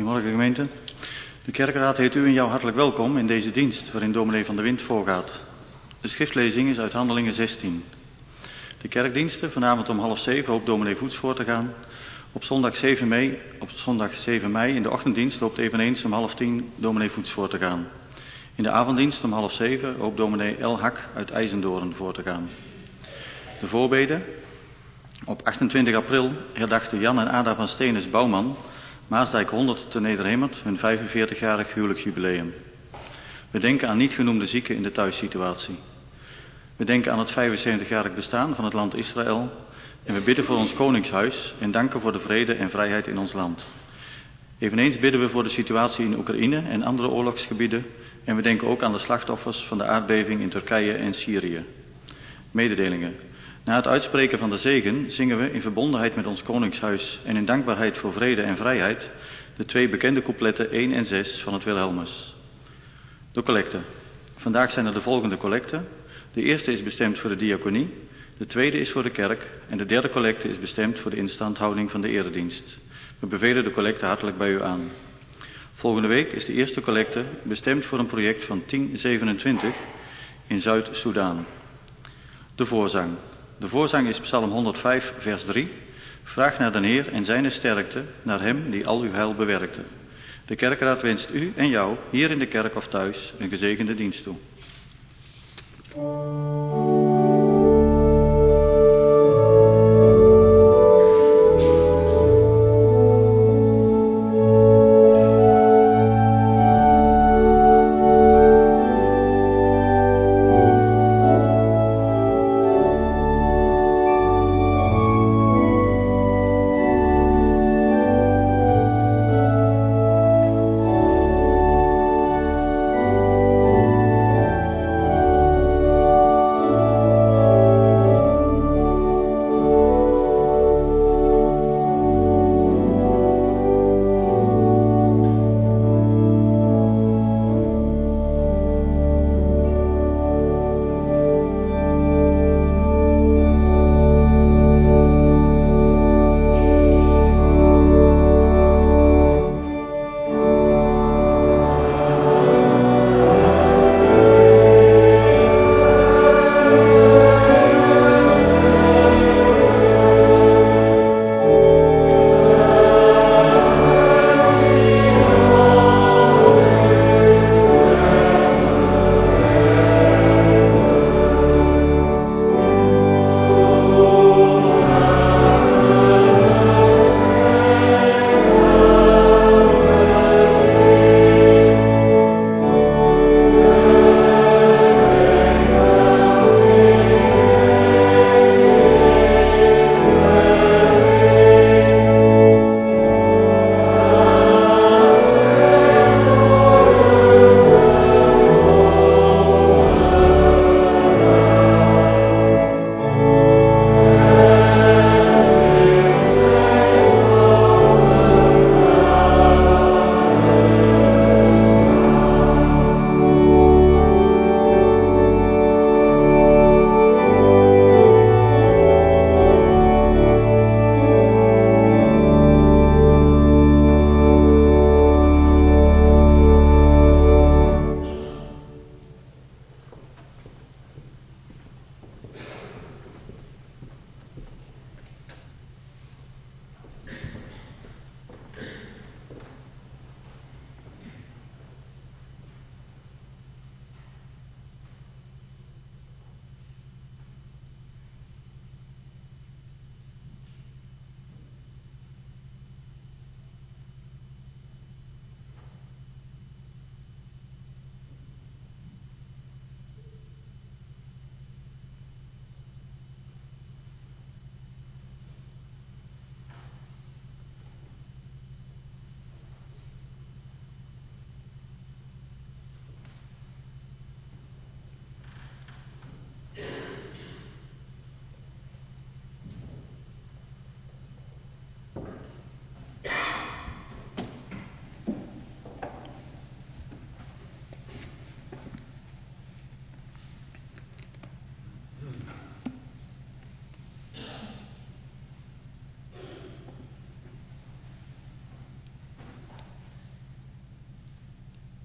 Goedemorgen gemeente. De kerkraad heet u en jou hartelijk welkom in deze dienst waarin dominee Van der Wind voorgaat. De schriftlezing is uit Handelingen 16. De kerkdiensten, vanavond om 6:30 hoopt dominee Voets voor te gaan. Op zondag 7 mei in de ochtenddienst hoopt eveneens om 9:30 dominee Voets voor te gaan. In de avonddienst om 6:30 hoopt dominee El Hak uit IJzendoorn voor te gaan. De voorbeden. Op 28 april herdachten Jan en Ada van Steenes Bouwman, Maasdijk 100 te Nederhemert, hun 45-jarig huwelijksjubileum. We denken aan niet genoemde zieken in de thuissituatie. We denken aan het 75-jarig bestaan van het land Israël en we bidden voor ons koningshuis en danken voor de vrede en vrijheid in ons land. Eveneens bidden we voor de situatie in Oekraïne en andere oorlogsgebieden en we denken ook aan de slachtoffers van de aardbeving in Turkije en Syrië. Mededelingen. Na het uitspreken van de zegen zingen we in verbondenheid met ons koningshuis en in dankbaarheid voor vrede en vrijheid de 2 bekende coupletten 1 en 6 van het Wilhelmus. De collecte. Vandaag zijn er de volgende collecten. De eerste is bestemd voor de diaconie, de tweede is voor de kerk en de derde collecte is bestemd voor de instandhouding van de eredienst. We bevelen de collecte hartelijk bij u aan. Volgende week is de eerste collecte bestemd voor een project van 1027 in Zuid-Soedan. De voorzang. De voorzang is Psalm 105 vers 3. Vraag naar de Heer en zijn sterkte, naar hem die al uw heil bewerkte. De kerkraad wenst u en jou, hier in de kerk of thuis, een gezegende dienst toe.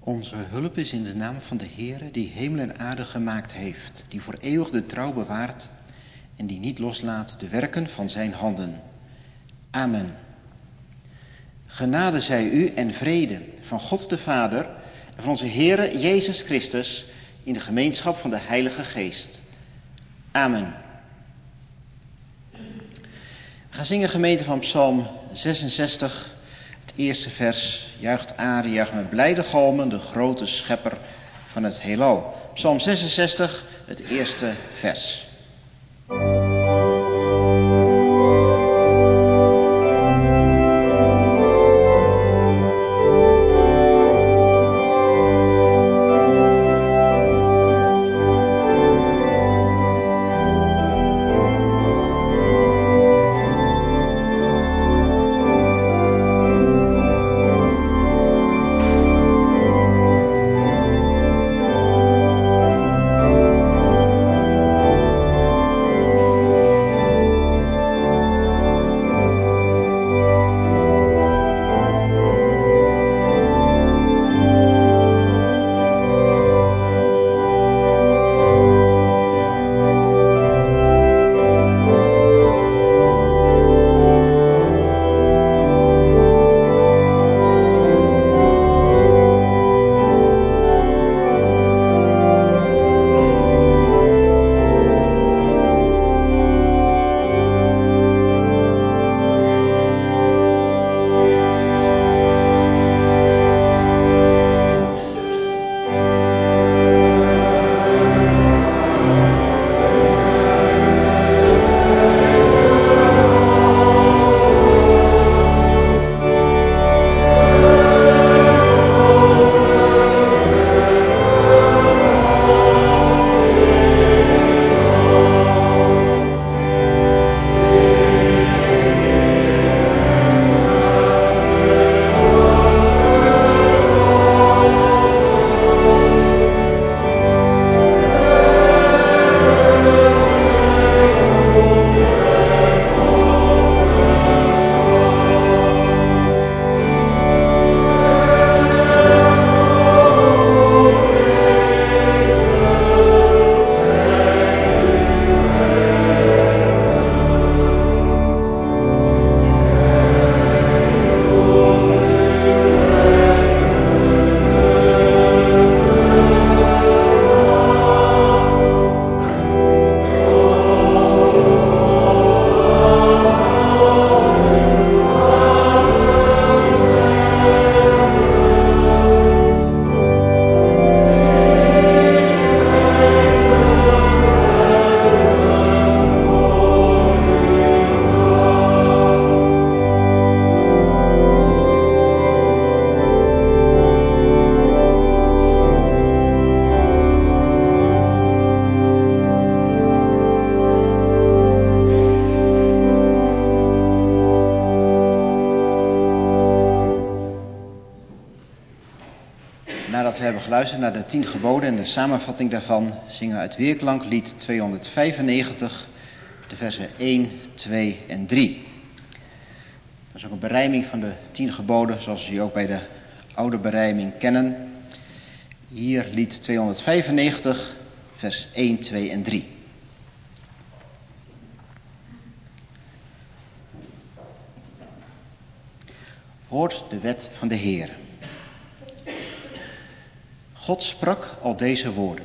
Onze hulp is in de naam van de Heere, die hemel en aarde gemaakt heeft, die voor eeuwig de trouw bewaart en die niet loslaat de werken van zijn handen. Amen. Genade zij u en vrede van God de Vader en van onze Heere Jezus Christus in de gemeenschap van de Heilige Geest. Amen. We gaan zingen, gemeente, van Psalm 66, het eerste vers. Juicht Are, juicht met blijde galmen, de grote schepper van het heelal. Psalm 66, het eerste vers. Nadat we hebben geluisterd naar de 10 geboden en de samenvatting daarvan, zingen we uit Weerklanklied 295, de versen 1, 2 en 3. Dat is ook een berijming van de 10 geboden, zoals we die ook bij de oude berijming kennen. Hier lied 295, vers 1, 2 en 3. Hoort de wet van de Heer. God sprak al deze woorden.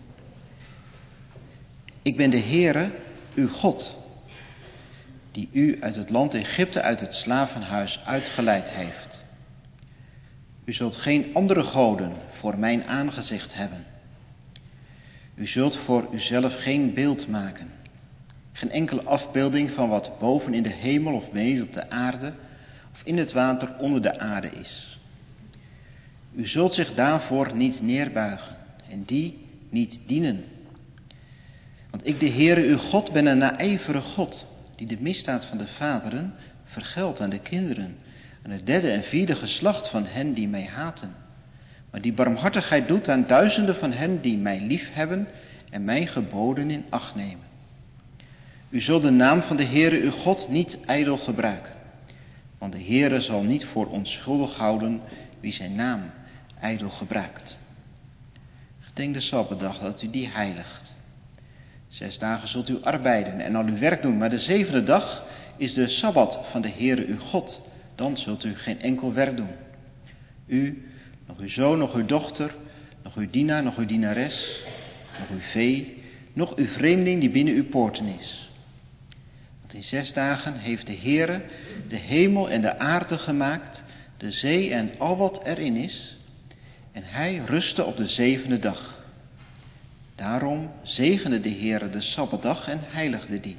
Ik ben de Heere, uw God, die u uit het land Egypte, uit het slavenhuis uitgeleid heeft. U zult geen andere goden voor mijn aangezicht hebben. U zult voor uzelf geen beeld maken. Geen enkele afbeelding van wat boven in de hemel of beneden op de aarde of in het water onder de aarde is. U zult zich daarvoor niet neerbuigen en die niet dienen. Want ik, de Heere, uw God, ben een naijverige God, die de misdaad van de vaderen vergeldt aan de kinderen, aan het 3e en 4e geslacht van hen die mij haten. Maar die barmhartigheid doet aan duizenden van hen die mij liefhebben en mijn geboden in acht nemen. U zult de naam van de Heere uw God niet ijdel gebruiken. Want de Heere zal niet voor onschuldig houden wie zijn naam ijdel gebruikt. Gedenk de Sabbatdag dat u die heiligt. 6 dagen zult u arbeiden en al uw werk doen, maar de 7e dag is de Sabbat van de Heere uw God. Dan zult u geen enkel werk doen. U, nog uw zoon, nog uw dochter, nog uw dienaar, nog uw dienares, nog uw vee, nog uw vreemdeling die binnen uw poorten is. Want in 6 dagen heeft de Heere de hemel en de aarde gemaakt, de zee en al wat erin is. En hij rustte op de 7e dag. Daarom zegende de Heere de Sabbatdag en heiligde die.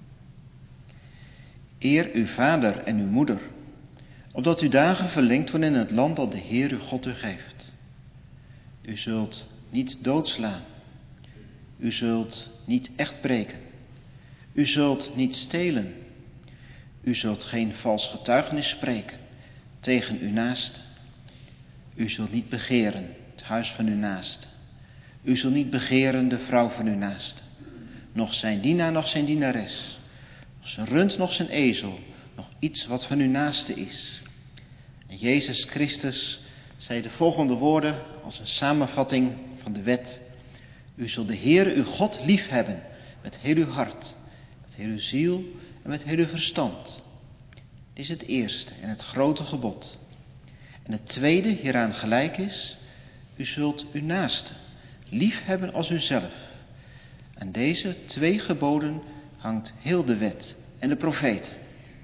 Eer uw vader en uw moeder, opdat uw dagen verlengd worden in het land dat de Heer uw God u geeft. U zult niet doodslaan. U zult niet echt breken. U zult niet stelen. U zult geen vals getuigenis spreken tegen uw naaste. U zult niet begeren het huis van uw naaste. U zult niet begeren de vrouw van uw naaste. Nog zijn dienaar, nog zijn dienares. Nog zijn rund, nog zijn ezel. Nog iets wat van uw naaste is. En Jezus Christus zei de volgende woorden als een samenvatting van de wet. U zult de Heere uw God lief hebben met heel uw hart, met heel uw ziel en met heel uw verstand. Dit is het eerste en het grote gebod. En het tweede hieraan gelijk is, u zult uw naaste lief hebben als uzelf. Aan deze 2 geboden hangt heel de wet en de profeten.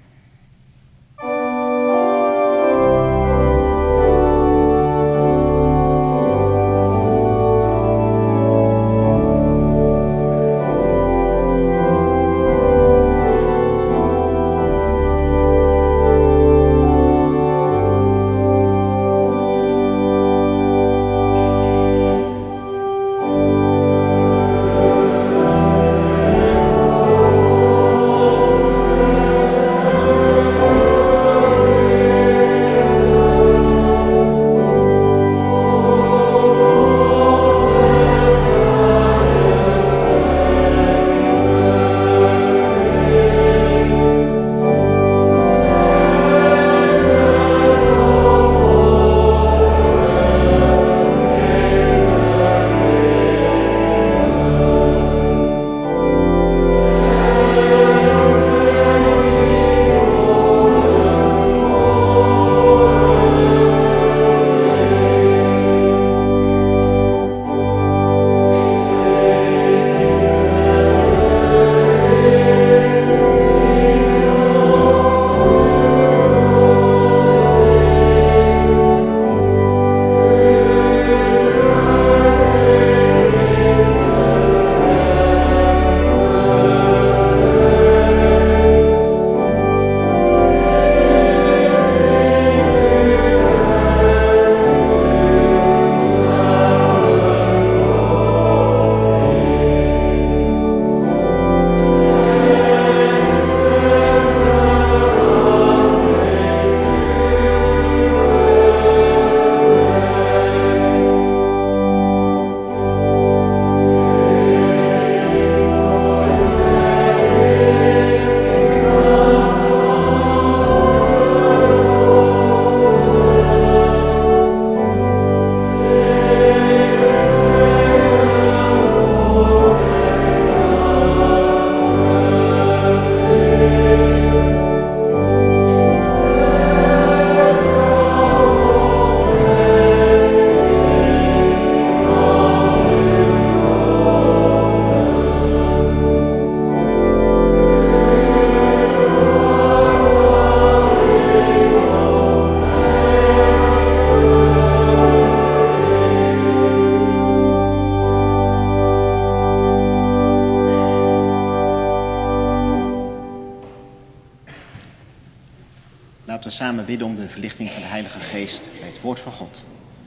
Laten we samen bidden om de verlichting van de Heilige Geest bij het woord van God.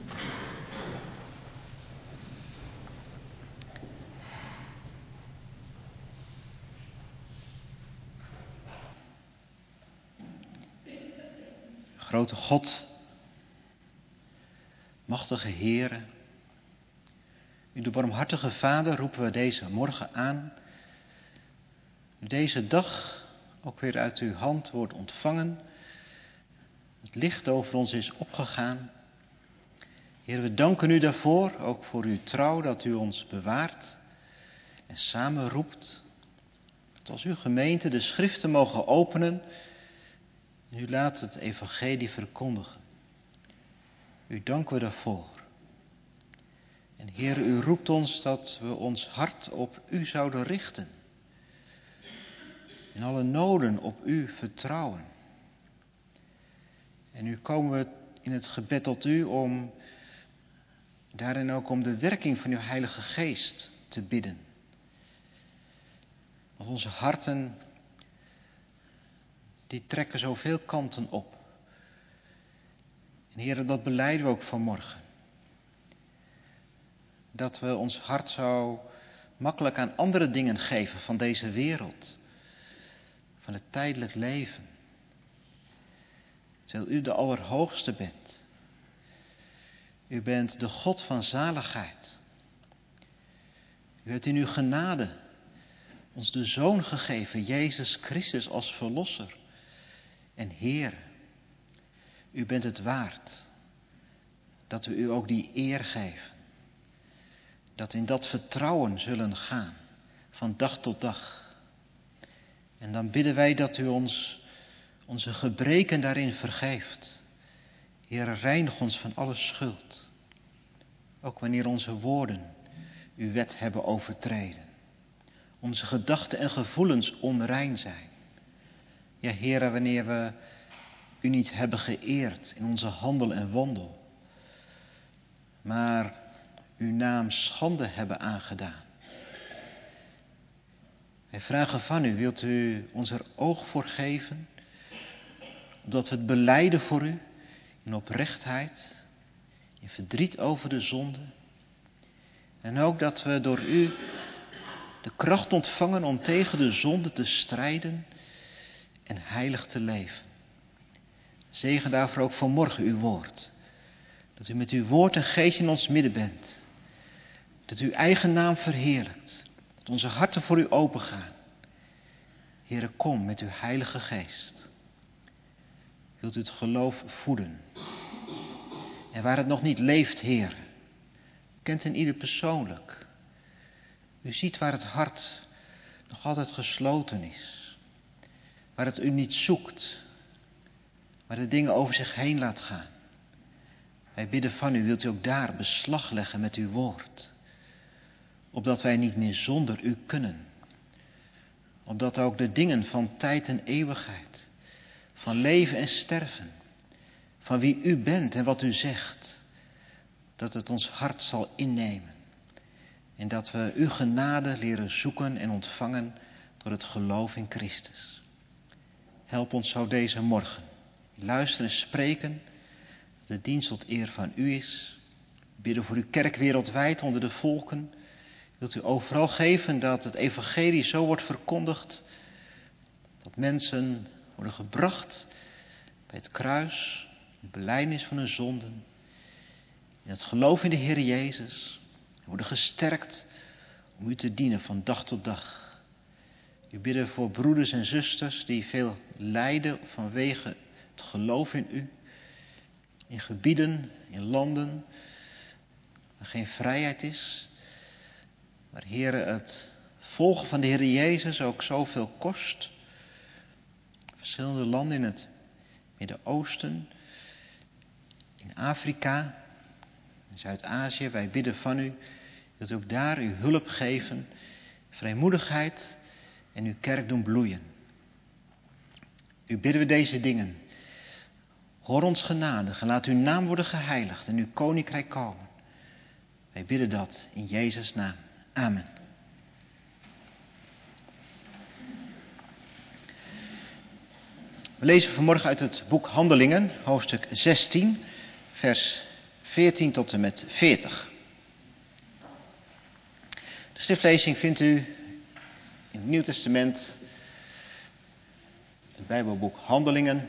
Grote God, machtige Heere, u de barmhartige Vader roepen we deze morgen aan. U deze dag ook weer uit uw hand wordt ontvangen. Het licht over ons is opgegaan. Heer, we danken u daarvoor, ook voor uw trouw dat u ons bewaart en samenroept. Dat als uw gemeente de schriften mogen openen en u laat het evangelie verkondigen. U danken we daarvoor. En Heer, u roept ons dat we ons hart op u zouden richten. In alle noden op u vertrouwen. En nu komen we in het gebed tot u om daarin ook om de werking van uw Heilige Geest te bidden. Want onze harten, die trekken zoveel kanten op. En Heer, dat belijden we ook vanmorgen. Dat we ons hart zo makkelijk aan andere dingen geven van deze wereld. Van het tijdelijk leven. Terwijl u de Allerhoogste bent. U bent de God van zaligheid. U hebt in uw genade ons de Zoon gegeven, Jezus Christus als Verlosser en Heer. U bent het waard dat we u ook die eer geven. Dat we in dat vertrouwen zullen gaan, van dag tot dag. En dan bidden wij dat u ons onze gebreken daarin vergeeft. Heer, reinig ons van alle schuld. Ook wanneer onze woorden uw wet hebben overtreden. Onze gedachten en gevoelens onrein zijn. Ja, Heer, wanneer we u niet hebben geëerd in onze handel en wandel. Maar uw naam schande hebben aangedaan. Wij vragen van u, wilt u ons er oog voor geven, opdat we het belijden voor u, in oprechtheid, in verdriet over de zonde. En ook dat we door u de kracht ontvangen om tegen de zonde te strijden en heilig te leven. Zegen daarvoor ook vanmorgen uw woord. Dat u met uw woord en geest in ons midden bent. Dat u uw eigen naam verheerlijkt. Dat onze harten voor u opengaan. Heere, kom met uw heilige geest. Wilt u het geloof voeden. En waar het nog niet leeft, Heer, kent in ieder persoonlijk. U ziet waar het hart nog altijd gesloten is. Waar het u niet zoekt. Waar de dingen over zich heen laat gaan. Wij bidden van u, wilt u ook daar beslag leggen met uw woord. Opdat wij niet meer zonder u kunnen. Opdat ook de dingen van tijd en eeuwigheid, van leven en sterven, van wie u bent en wat u zegt, dat het ons hart zal innemen. En dat we uw genade leren zoeken en ontvangen door het geloof in Christus. Help ons zo deze morgen. Luisteren en spreken, dat de dienst tot eer van u is. Bidden voor uw kerk wereldwijd onder de volken. Wilt u overal geven dat het evangelie zo wordt verkondigd, dat mensen worden gebracht bij het kruis, het belijdenis van hun zonden, in het geloof in de Heer Jezus, en worden gesterkt om u te dienen van dag tot dag. U bidden voor broeders en zusters die veel lijden vanwege het geloof in u, in gebieden, in landen waar geen vrijheid is. Maar Heere, het volgen van de Heer Jezus ook zoveel kost. Verschillende landen in het Midden-Oosten, in Afrika, in Zuid-Azië. Wij bidden van u, dat u ook daar uw hulp geven, vrijmoedigheid en uw kerk doen bloeien. U bidden we deze dingen. Hoor ons genadig en laat uw naam worden geheiligd en uw koninkrijk komen. Wij bidden dat in Jezus' naam. Amen. We lezen vanmorgen uit het boek Handelingen, hoofdstuk 16, vers 14 tot en met 40. De schriftlezing vindt u in het Nieuw Testament, het Bijbelboek Handelingen.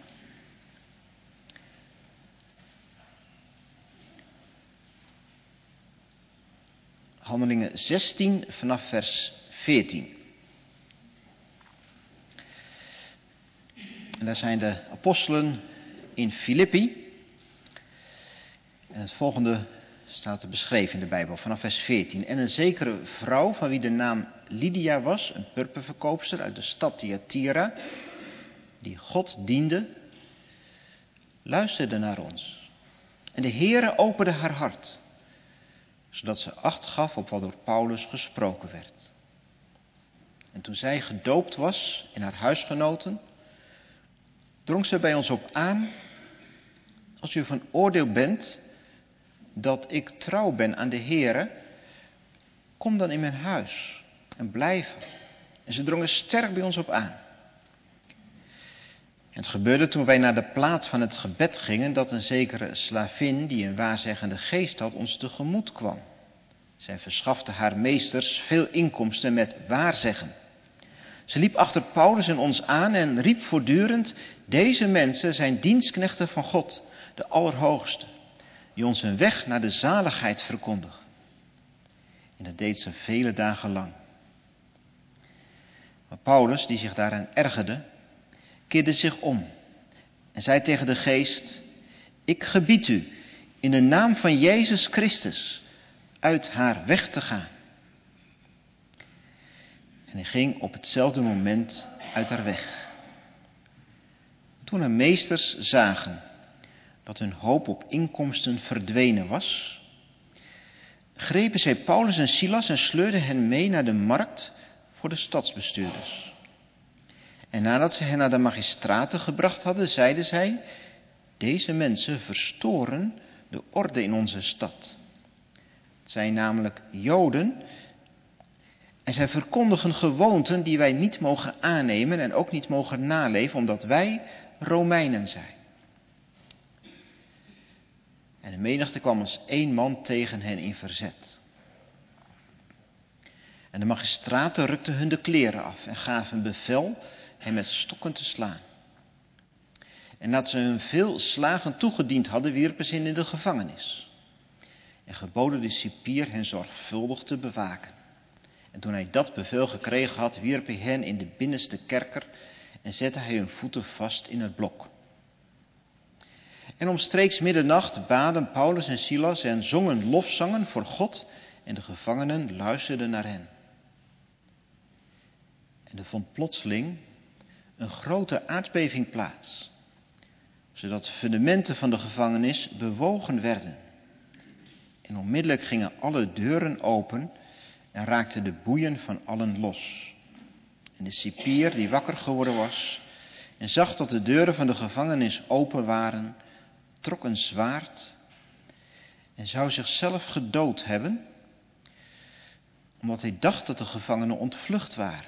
Handelingen 16 vanaf vers 14. En daar zijn de apostelen in Filippi. En het volgende staat er beschreven in de Bijbel, vanaf vers 14. En een zekere vrouw, van wie de naam Lydia was, een purperverkoopster uit de stad Thyatira, die God diende, luisterde naar ons. En de Heere opende haar hart, zodat ze acht gaf op wat door Paulus gesproken werd. En toen zij gedoopt was in haar huisgenoten, drong ze bij ons op aan: als u van oordeel bent dat ik trouw ben aan de Heere, kom dan in mijn huis en blijf. En ze drongen sterk bij ons op aan. En het gebeurde toen wij naar de plaats van het gebed gingen, dat een zekere slavin die een waarzeggende geest had ons tegemoet kwam. Zij verschafte haar meesters veel inkomsten met waarzeggen. Ze liep achter Paulus en ons aan en riep voortdurend: deze mensen zijn dienstknechten van God, de Allerhoogste, die ons een weg naar de zaligheid verkondigen. En dat deed ze vele dagen lang. Maar Paulus, die zich daaraan ergerde, keerde zich om en zei tegen de geest: ik gebied u in de naam van Jezus Christus uit haar weg te gaan. En hij ging op hetzelfde moment uit haar weg. Toen haar meesters zagen dat hun hoop op inkomsten verdwenen was, grepen zij Paulus en Silas en sleurden hen mee naar de markt voor de stadsbestuurders. En nadat ze hen naar de magistraten gebracht hadden, zeiden zij: deze mensen verstoren de orde in onze stad. Het zijn namelijk Joden en zij verkondigen gewoonten die wij niet mogen aannemen en ook niet mogen naleven, omdat wij Romeinen zijn. En de menigte kwam als één man tegen hen in verzet. En de magistraten rukten hun de kleren af en gaven bevel hem met stokken te slaan. En nadat ze hun veel slagen toegediend hadden, wierpen ze hen in de gevangenis. En geboden de cipier hen zorgvuldig te bewaken. En toen hij dat bevel gekregen had, wierp hij hen in de binnenste kerker en zette hij hun voeten vast in het blok. En omstreeks middernacht baden Paulus en Silas en zongen lofzangen voor God en de gevangenen luisterden naar hen. En er vond plotseling een grote aardbeving plaats, zodat de fundamenten van de gevangenis bewogen werden. En onmiddellijk gingen alle deuren open en raakten de boeien van allen los. En de cipier, die wakker geworden was en zag dat de deuren van de gevangenis open waren, trok een zwaard en zou zichzelf gedood hebben, omdat hij dacht dat de gevangenen ontvlucht waren.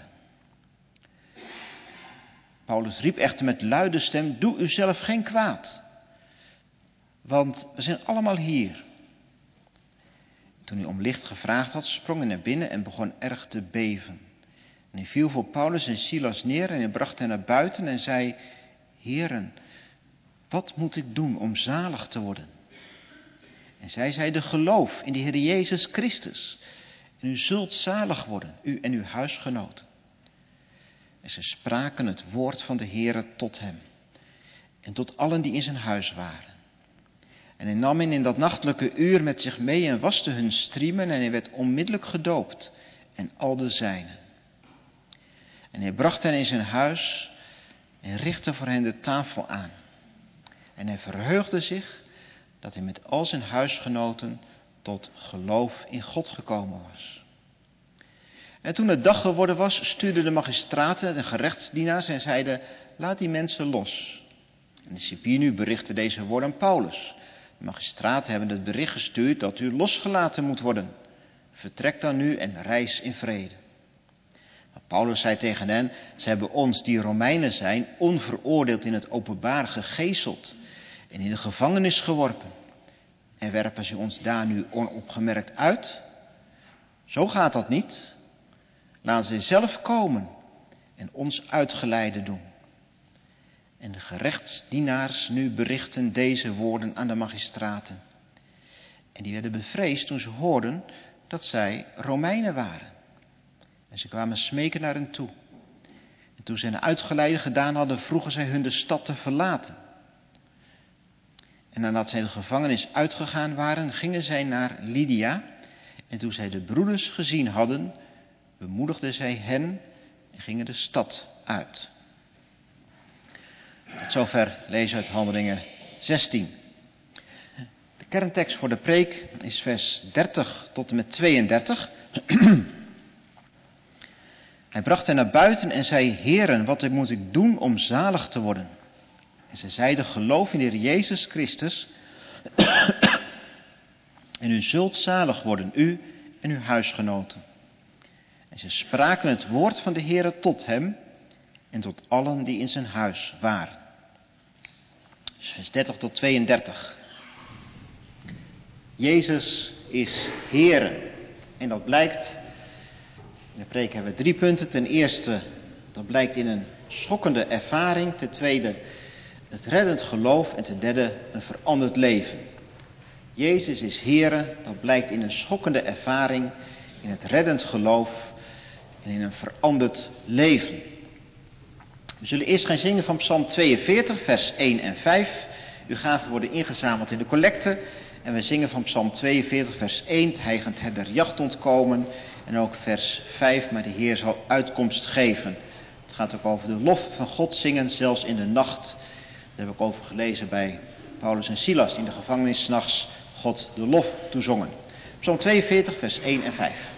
Paulus riep echter met luide stem: doe uzelf geen kwaad, want we zijn allemaal hier. Toen hij om licht gevraagd had, sprong hij naar binnen en begon erg te beven. En hij viel voor Paulus en Silas neer en hij bracht hen naar buiten en zei: Heren, wat moet ik doen om zalig te worden? En zij zeiden: geloof in de Heer Jezus Christus. En u zult zalig worden, u en uw huisgenoten. En ze spraken het woord van de Heere tot hem en tot allen die in zijn huis waren. En hij nam hen in dat nachtelijke uur met zich mee en waste hun striemen en hij werd onmiddellijk gedoopt en al de zijnen. En hij bracht hen in zijn huis en richtte voor hen de tafel aan. En hij verheugde zich dat hij met al zijn huisgenoten tot geloof in God gekomen was. En toen het dag geworden was, stuurden de magistraten en gerechtsdienaars en zeiden: laat die mensen los. En de cipier nu berichtte deze woorden aan Paulus: de magistraten hebben het bericht gestuurd dat u losgelaten moet worden. Vertrek dan nu en reis in vrede. Maar Paulus zei tegen hen: ze hebben ons, die Romeinen zijn, onveroordeeld in het openbaar gegezeld en in de gevangenis geworpen. En werpen ze ons daar nu onopgemerkt uit? Zo gaat dat niet. Laat ze zelf komen en ons uitgeleide doen. En de gerechtsdienaars nu berichten deze woorden aan de magistraten. En die werden bevreesd toen ze hoorden dat zij Romeinen waren. En ze kwamen smeken naar hen toe. En toen ze hen uitgeleide gedaan hadden, vroegen zij hun de stad te verlaten. En nadat zij de gevangenis uitgegaan waren, gingen zij naar Lydia. En toen zij de broeders gezien hadden, bemoedigden zij hen en gingen de stad uit. Tot zover lezen uit Handelingen 16. De kerntekst voor de preek is vers 30 tot en met 32. Hij bracht hen naar buiten en zei: Heren, wat moet ik doen om zalig te worden? En zij zeiden: geloof in de Heer Jezus Christus en u zult zalig worden, u en uw huisgenoten. En ze spraken het woord van de Heere tot hem en tot allen die in zijn huis waren. Dus vers 30 tot 32. Jezus is Heere. En dat blijkt, in de preek hebben we 3 punten. Ten eerste, dat blijkt in een schokkende ervaring. Ten tweede, het reddend geloof. En ten derde, een veranderd leven. Jezus is Heere, dat blijkt in een schokkende ervaring, in het reddend geloof en in een veranderd leven. We zullen eerst gaan zingen van Psalm 42, vers 1 en 5. Uw gaven worden ingezameld in de collecte. En we zingen van Psalm 42, vers 1, het heigend herder jacht ontkomen. En ook vers 5, maar de Heer zal uitkomst geven. Het gaat ook over de lof van God zingen, zelfs in de nacht. Daar heb ik over gelezen bij Paulus en Silas, die in de gevangenis 's nachts God de lof toezongen. Psalm 42, vers 1 en 5.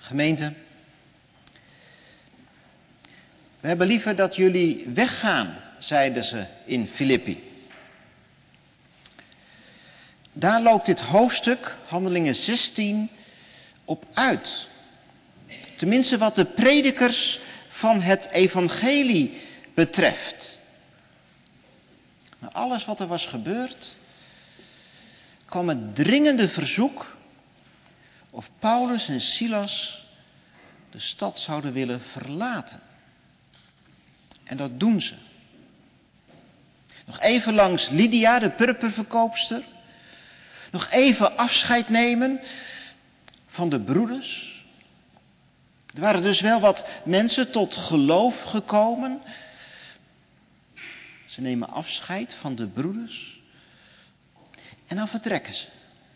Gemeente, we hebben liever dat jullie weggaan, zeiden ze in Filippi. Daar loopt dit hoofdstuk, Handelingen 16, op uit. Tenminste wat de predikers van het evangelie betreft. Na alles wat er was gebeurd, kwam het dringende verzoek of Paulus en Silas de stad zouden willen verlaten. En dat doen ze. Nog even langs Lydia, de purperverkoopster. Nog even afscheid nemen van de broeders. Er waren dus wel wat mensen tot geloof gekomen. Ze nemen afscheid van de broeders. En dan vertrekken ze.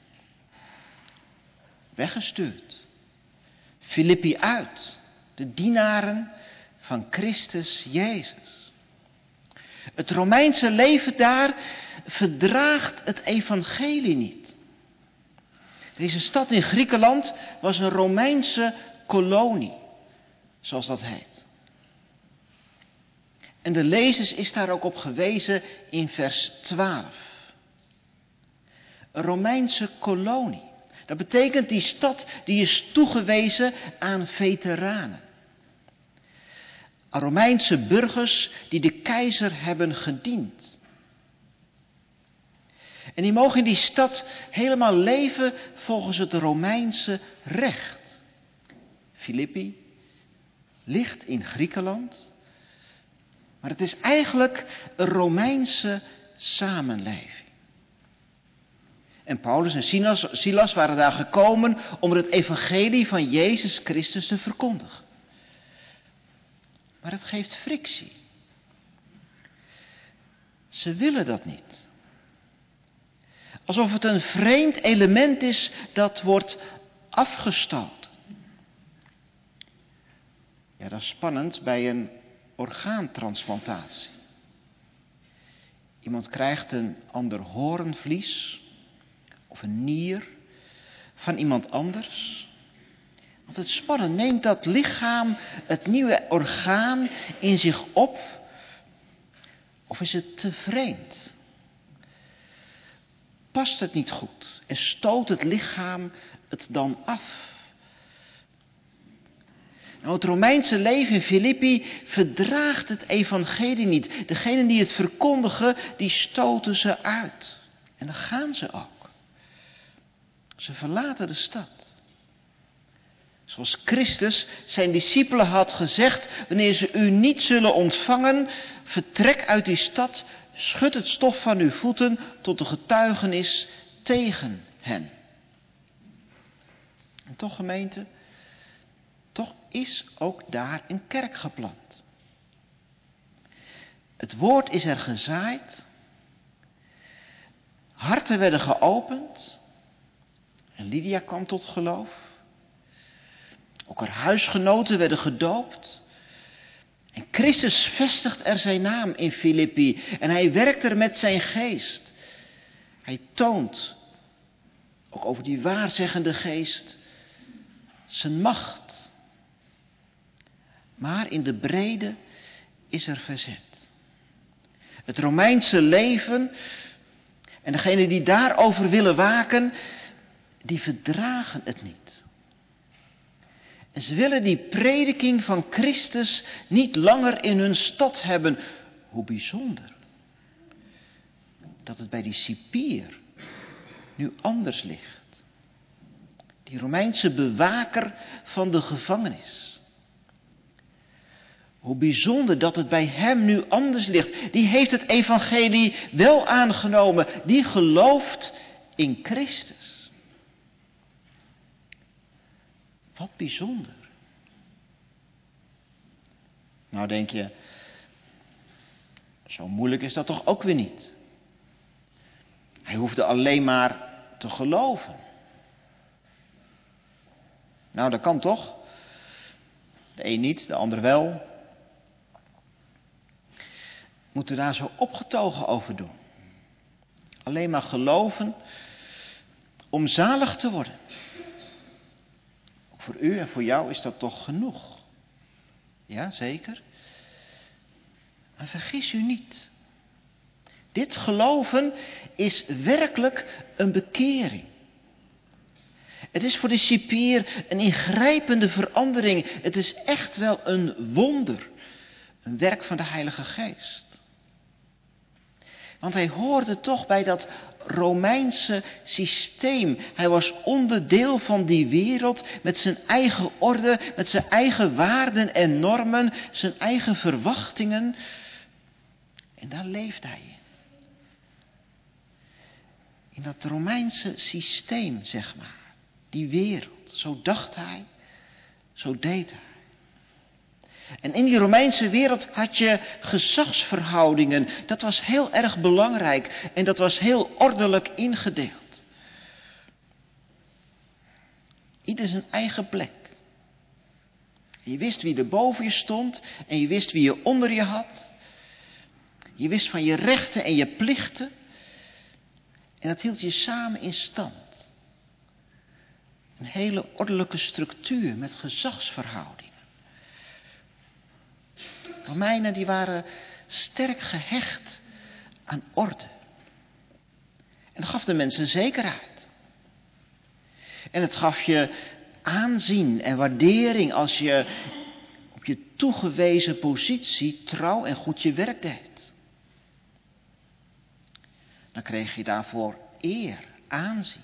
Weggestuurd. Filippi uit. De dienaren van Christus Jezus. Het Romeinse leven daar verdraagt het evangelie niet. Deze stad in Griekenland was een Romeinse kolonie, zoals dat heet. En de lezers is daar ook op gewezen in vers 12. Een Romeinse kolonie. Dat betekent die stad die is toegewezen aan veteranen. Aan Romeinse burgers die de keizer hebben gediend. En die mogen in die stad helemaal leven volgens het Romeinse recht. Filippi ligt in Griekenland, maar het is eigenlijk een Romeinse samenleving. En Paulus en Silas waren daar gekomen om het evangelie van Jezus Christus te verkondigen. Maar het geeft frictie. Ze willen dat niet. Alsof het een vreemd element is dat wordt afgestoten. Ja, dat is spannend bij een orgaantransplantatie. Iemand krijgt een ander hoornvlies of een nier van iemand anders. Want het spannend, neemt dat lichaam het nieuwe orgaan in zich op? Of is het te vreemd? Past het niet goed en stoot het lichaam het dan af? Nou, het Romeinse leven in Filippi verdraagt het evangelie niet. Degenen die het verkondigen, die stoten ze uit. En dan gaan ze ook. Ze verlaten de stad. Zoals Christus zijn discipelen had gezegd, wanneer ze u niet zullen ontvangen, vertrek uit die stad, schud het stof van uw voeten tot een getuigenis tegen hen. En toch, gemeente, toch is ook daar een kerk geplant. Het woord is er gezaaid, harten werden geopend en Lydia kwam tot geloof. Ook haar huisgenoten werden gedoopt. En Christus vestigt er zijn naam in Filippi. En hij werkt er met zijn geest. Hij toont, ook over die waarzeggende geest, zijn macht. Maar in de brede is er verzet. Het Romeinse leven en degenen die daarover willen waken, die verdragen het niet. En ze willen die prediking van Christus niet langer in hun stad hebben. Hoe bijzonder. Dat het bij die cipier nu anders ligt. Die Romeinse bewaker van de gevangenis. Hoe bijzonder dat het bij hem nu anders ligt. Die heeft het evangelie wel aangenomen. Die gelooft in Christus. Wat bijzonder. Nou denk je, zo moeilijk is dat toch ook weer niet. Hij hoefde alleen maar te geloven. Nou, dat kan toch? De een niet, de ander wel. Moeten daar zo opgetogen over doen. Alleen maar geloven om zalig te worden. Voor u en voor jou is dat toch genoeg? Ja, zeker. Maar vergis u niet. Dit geloven is werkelijk een bekering. Het is voor de cipier een ingrijpende verandering. Het is echt wel een wonder. Een werk van de Heilige Geest. Want hij hoorde toch bij dat Romeinse systeem. Hij was onderdeel van die wereld met zijn eigen orde, met zijn eigen waarden en normen, zijn eigen verwachtingen. En daar leefde hij in. In dat Romeinse systeem, zeg maar. Die wereld. Zo dacht hij, zo deed hij. En in die Romeinse wereld had je gezagsverhoudingen. Dat was heel erg belangrijk en dat was heel ordelijk ingedeeld. Ieder zijn eigen plek. Je wist wie er boven je stond en je wist wie je onder je had. Je wist van je rechten en je plichten. En dat hield je samen in stand. Een hele ordelijke structuur met gezagsverhoudingen. Romeinen die waren sterk gehecht aan orde. En dat gaf de mensen zekerheid. En het gaf je aanzien en waardering als je op je toegewezen positie trouw en goed je werk deed. Dan kreeg je daarvoor eer, aanzien.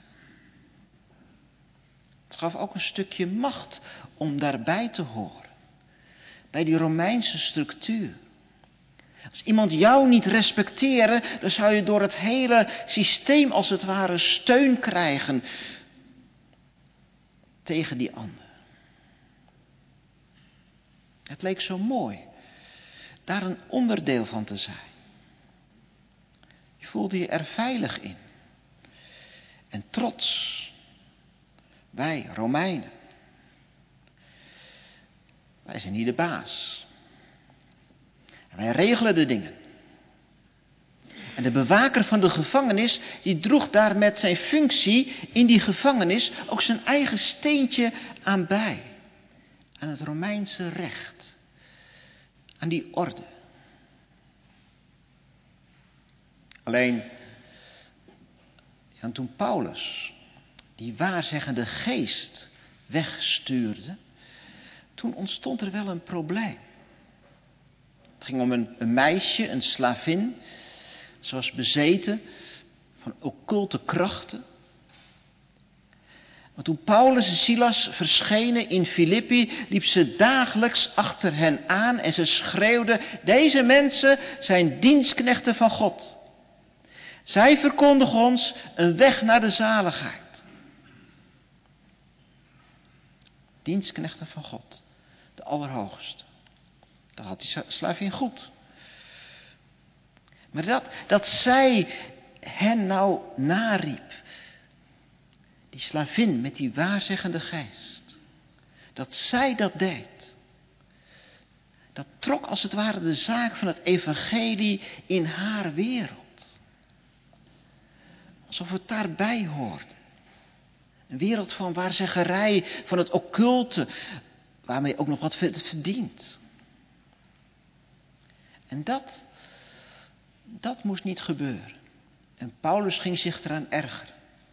Het gaf ook een stukje macht om daarbij te horen. Bij die Romeinse structuur. Als iemand jou niet respecteerde, dan zou je door het hele systeem als het ware steun krijgen tegen die ander. Het leek zo mooi daar een onderdeel van te zijn. Je voelde je er veilig in. En trots. Wij, Romeinen. Wij zijn niet de baas. En wij regelen de dingen. En de bewaker van de gevangenis, die droeg daar met zijn functie in die gevangenis ook zijn eigen steentje aan bij. Aan het Romeinse recht. Aan die orde. Alleen, en toen Paulus die waarzeggende geest wegstuurde, toen ontstond er wel een probleem. Het ging om een meisje, een slavin. Ze was bezeten van occulte krachten. Maar toen Paulus en Silas verschenen in Filippi, liep ze dagelijks achter hen aan en ze schreeuwde: deze mensen zijn dienstknechten van God. Zij verkondigen ons een weg naar de zaligheid. Dienstknechten van God, de Allerhoogste. Dat had die slavin goed. Maar dat zij hen nou nariep, die slavin met die waarzeggende geest, dat zij dat deed, dat trok als het ware de zaak van het evangelie in haar wereld. Alsof het daarbij hoorde. Een wereld van waarzeggerij, van het occulte, waarmee ook nog wat verdient. En dat moest niet gebeuren. En Paulus ging zich eraan ergeren.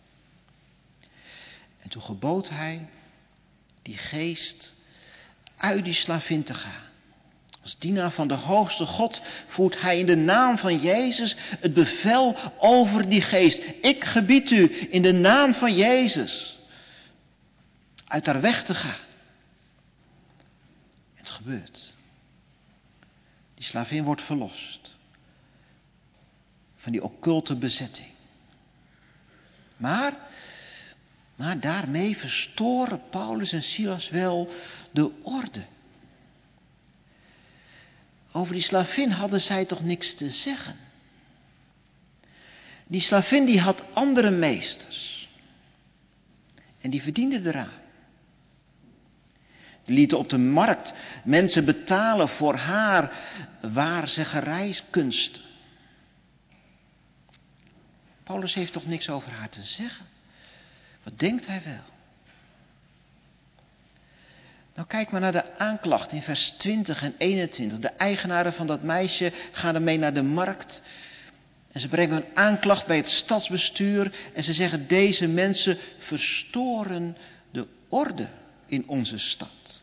En toen gebood hij die geest uit die slavin te gaan. Als dienaar van de hoogste God voert hij in de naam van Jezus het bevel over die geest. Ik gebied u in de naam van Jezus uit haar weg te gaan. Het gebeurt. Die slavin wordt verlost van die occulte bezetting. Maar daarmee verstoren Paulus en Silas wel de orde. Over die slavin hadden zij toch niks te zeggen. Die slavin die had andere meesters. En die verdienden eraan. Die lieten op de markt mensen betalen voor haar waarzeggerijskunsten. Paulus heeft toch niks over haar te zeggen? Wat denkt hij wel? Nou, kijk maar naar de aanklacht in vers 20 en 21. De eigenaren van dat meisje gaan ermee naar de markt. En ze brengen een aanklacht bij het stadsbestuur. En ze zeggen, deze mensen verstoren de orde in onze stad.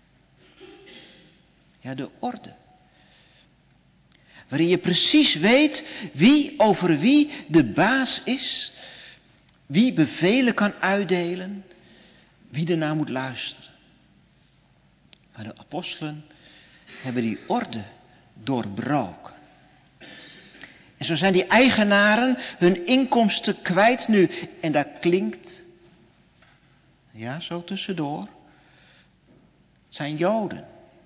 Ja, de orde. Waarin je precies weet wie over wie de baas is. Wie bevelen kan uitdelen. Wie ernaar moet luisteren. Maar de apostelen hebben die orde doorbroken. En zo zijn die eigenaren hun inkomsten kwijt nu. En daar klinkt, ja, zo tussendoor, het zijn Joden.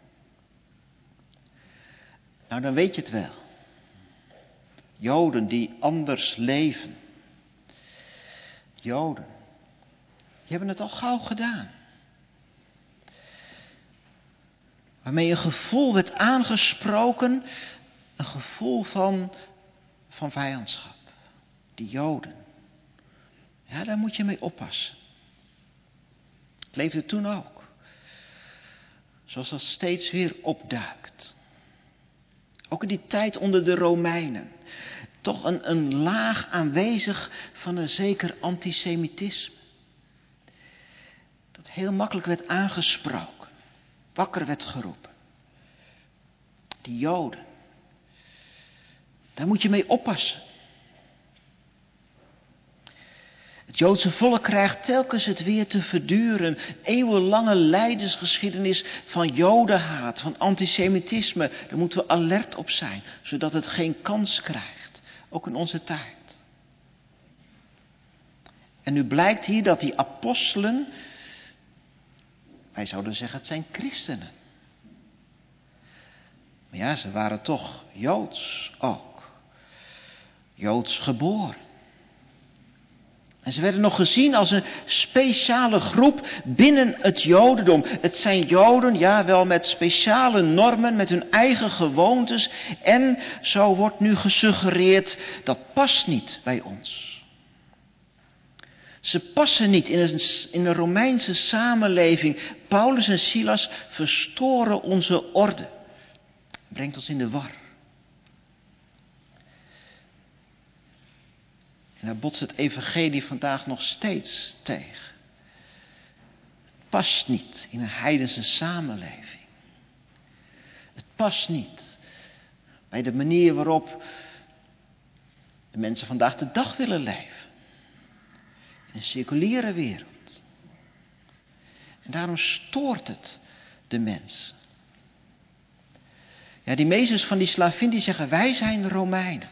Nou, dan weet je het wel. Joden die anders leven. Joden, die hebben het al gauw gedaan. Waarmee een gevoel werd aangesproken, een gevoel van vijandschap. Die Joden. Ja, daar moet je mee oppassen. Het leefde toen ook. Zoals dat steeds weer opduikt. Ook in die tijd onder de Romeinen. Toch een laag aanwezig van een zeker antisemitisme. Dat heel makkelijk werd aangesproken. Wakker werd geroepen. Die Joden. Daar moet je mee oppassen. Het Joodse volk krijgt telkens het weer te verduren. Eeuwenlange lijdensgeschiedenis van Jodenhaat, van antisemitisme. Daar moeten we alert op zijn, zodat het geen kans krijgt. Ook in onze tijd. En nu blijkt hier dat die apostelen, wij zouden zeggen het zijn christenen. Maar ja, ze waren toch Joods ook. Joods geboren. En ze werden nog gezien als een speciale groep binnen het Jodendom. Het zijn Joden, ja wel met speciale normen, met hun eigen gewoontes. En zo wordt nu gesuggereerd, dat past niet bij ons. Ze passen niet in de Romeinse samenleving. Paulus en Silas verstoren onze orde. Brengt ons in de war. En daar botst het evangelie vandaag nog steeds tegen. Het past niet in een heidense samenleving. Het past niet bij de manier waarop de mensen vandaag de dag willen leven. Een seculiere wereld. En daarom stoort het de mensen. Ja, die meesters van die slavin die zeggen, wij zijn Romeinen.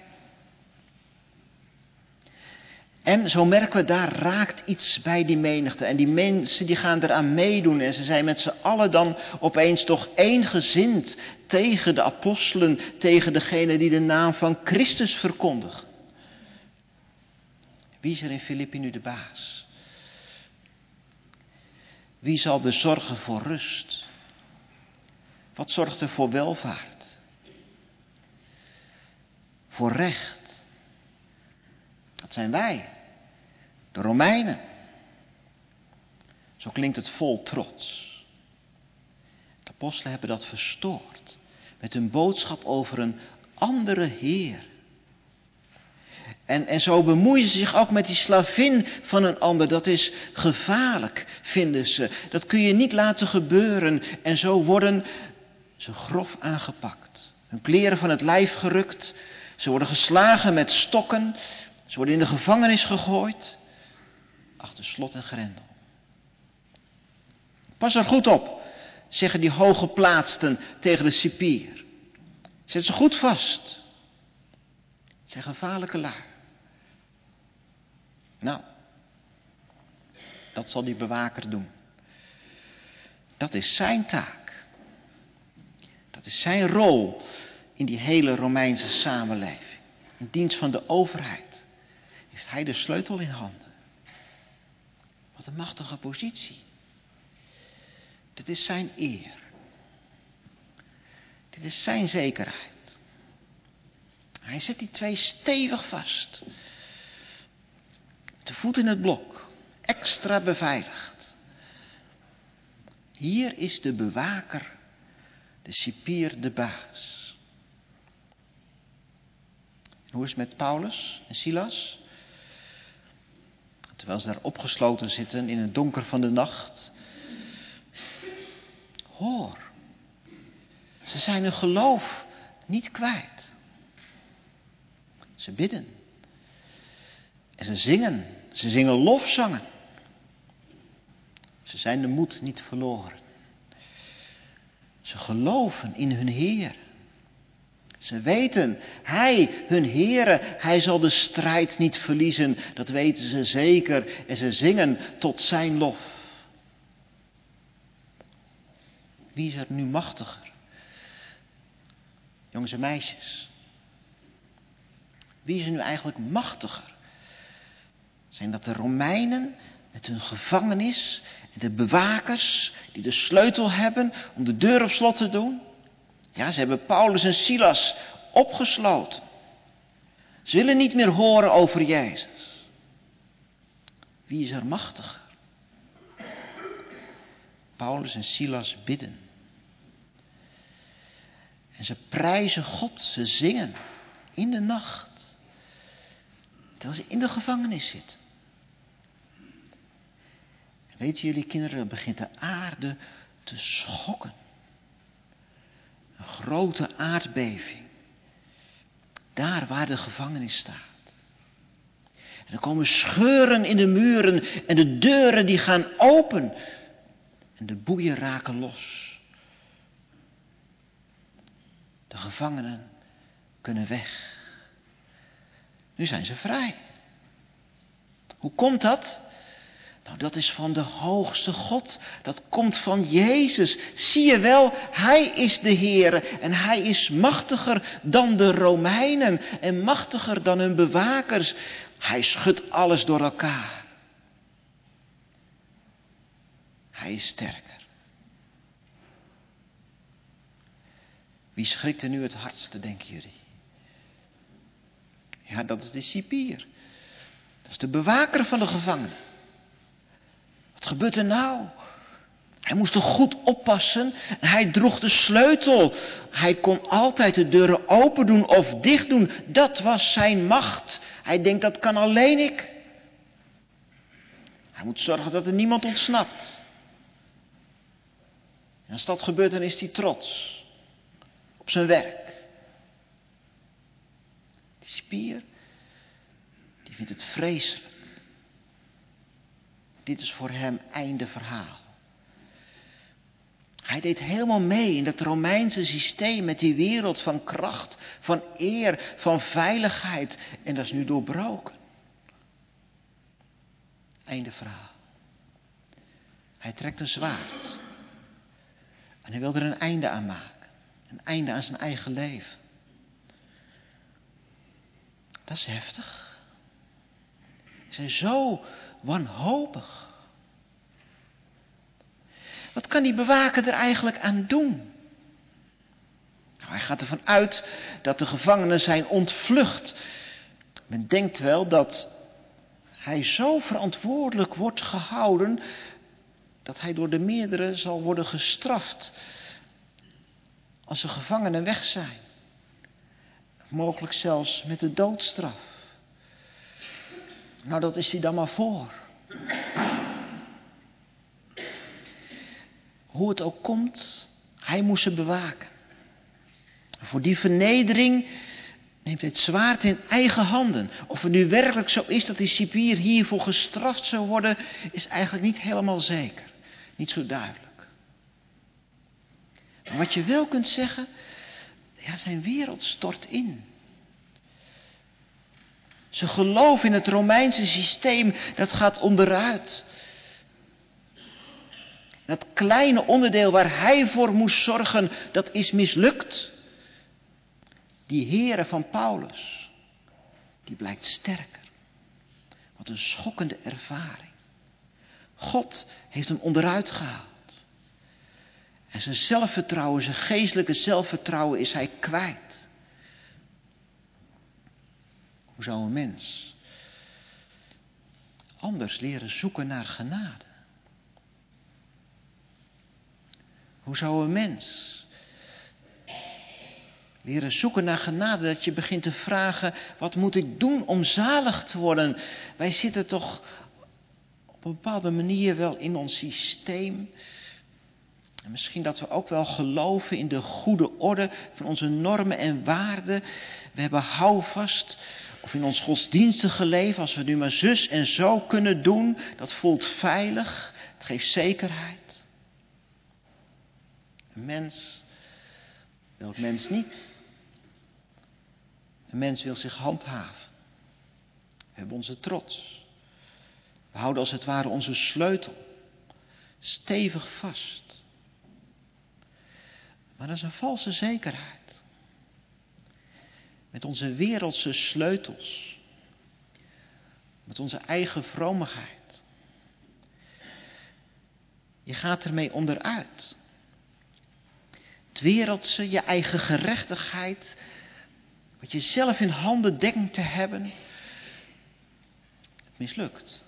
En zo merken we, daar raakt iets bij die menigte. En die mensen die gaan eraan meedoen. En ze zijn met z'n allen dan opeens toch eensgezind tegen de apostelen. Tegen degene die de naam van Christus verkondigen. Wie is er in Filippi nu de baas? Wie zal er zorgen voor rust? Wat zorgt er voor welvaart? Voor recht? Dat zijn wij, de Romeinen. Zo klinkt het vol trots. De apostelen hebben dat verstoord met hun boodschap over een andere Heer. En zo bemoeien ze zich ook met die slavin van een ander. Dat is gevaarlijk, vinden ze. Dat kun je niet laten gebeuren. En zo worden ze grof aangepakt. Hun kleren van het lijf gerukt. Ze worden geslagen met stokken. Ze worden in de gevangenis gegooid. Achter slot en grendel. Pas er goed op, zeggen die hooggeplaatsten tegen de cipier. Zet ze goed vast. Het zijn gevaarlijke lui. Nou, dat zal die bewaker doen. Dat is zijn taak. Dat is zijn rol in die hele Romeinse samenleving. In dienst van de overheid heeft hij de sleutel in handen. Wat een machtige positie. Dit is zijn eer. Dit is zijn zekerheid. Hij zet die twee stevig vast. De voet in het blok. Extra beveiligd. Hier is de bewaker, de cipier, de baas. En hoe is het met Paulus en Silas? Terwijl ze daar opgesloten zitten in het donker van de nacht. Hoor, ze zijn hun geloof niet kwijt. Ze bidden. En ze zingen lofzangen. Ze zijn de moed niet verloren. Ze geloven in hun Heer. Ze weten, Hij, hun Heere, Hij zal de strijd niet verliezen. Dat weten ze zeker. En ze zingen tot zijn lof. Wie is er nu machtiger? Jongens en meisjes. Wie is er nu eigenlijk machtiger? Zijn dat de Romeinen met hun gevangenis en de bewakers die de sleutel hebben om de deur op slot te doen? Ja, ze hebben Paulus en Silas opgesloten. Ze willen niet meer horen over Jezus. Wie is er machtiger? Paulus en Silas bidden. En ze prijzen God, ze zingen in de nacht. Terwijl ze in de gevangenis zitten. En weten jullie kinderen, dan begint de aarde te schokken. Een grote aardbeving. Daar waar de gevangenis staat. En er komen scheuren in de muren en de deuren die gaan open. En de boeien raken los. De gevangenen kunnen weg. Nu zijn ze vrij. Hoe komt dat? Nou, dat is van de hoogste God. Dat komt van Jezus. Zie je wel, Hij is de Heer. En Hij is machtiger dan de Romeinen. En machtiger dan hun bewakers. Hij schudt alles door elkaar. Hij is sterker. Wie schrikt er nu het hardste, denken jullie? Ja, dat is de cipier. Dat is de bewaker van de gevangenen. Wat gebeurt er nou? Hij moest er goed oppassen en hij droeg de sleutel. Hij kon altijd de deuren open doen of dicht doen. Dat was zijn macht. Hij denkt, dat kan alleen ik. Hij moet zorgen dat er niemand ontsnapt. En als dat gebeurt, dan is hij trots op zijn werk. Die cipier, die vindt het vreselijk. Dit is voor hem einde verhaal. Hij deed helemaal mee in dat Romeinse systeem met die wereld van kracht, van eer, van veiligheid. En dat is nu doorbroken. Einde verhaal. Hij trekt een zwaard. En hij wil er een einde aan maken. Een einde aan zijn eigen leven. Dat is heftig. Ze zijn zo wanhopig. Wat kan die bewaker er eigenlijk aan doen? Nou, hij gaat ervan uit dat de gevangenen zijn ontvlucht. Men denkt wel dat hij zo verantwoordelijk wordt gehouden dat hij door de meerdere zal worden gestraft als de gevangenen weg zijn. Mogelijk zelfs met de doodstraf. Nou, dat is hij dan maar voor. Hoe het ook komt, hij moest ze bewaken. Voor die vernedering neemt hij het zwaard in eigen handen. Of het nu werkelijk zo is dat die cipier hiervoor gestraft zou worden, is eigenlijk niet helemaal zeker. Niet zo duidelijk. Maar wat je wel kunt zeggen, ja, zijn wereld stort in. Ze geloven in het Romeinse systeem, dat gaat onderuit. Dat kleine onderdeel waar hij voor moest zorgen, dat is mislukt. Die Heere van Paulus, die blijkt sterker. Wat een schokkende ervaring. God heeft hem onderuit gehaald. En zijn zelfvertrouwen, zijn geestelijke zelfvertrouwen is hij kwijt. Hoe zou een mens anders leren zoeken naar genade? Hoe zou een mens leren zoeken naar genade, dat je begint te vragen, wat moet ik doen om zalig te worden? Wij zitten toch op een bepaalde manier wel in ons systeem. En misschien dat we ook wel geloven in de goede orde van onze normen en waarden. We hebben houvast, of in ons godsdienstige leven, als we nu maar zus en zo kunnen doen, dat voelt veilig, het geeft zekerheid. Een mens wil het mens niet. Een mens wil zich handhaven. We hebben onze trots. We houden als het ware onze sleutel stevig vast. Maar dat is een valse zekerheid. Met onze wereldse sleutels. Met onze eigen vromigheid. Je gaat ermee onderuit. Het wereldse, je eigen gerechtigheid, wat je zelf in handen denkt te hebben, het mislukt.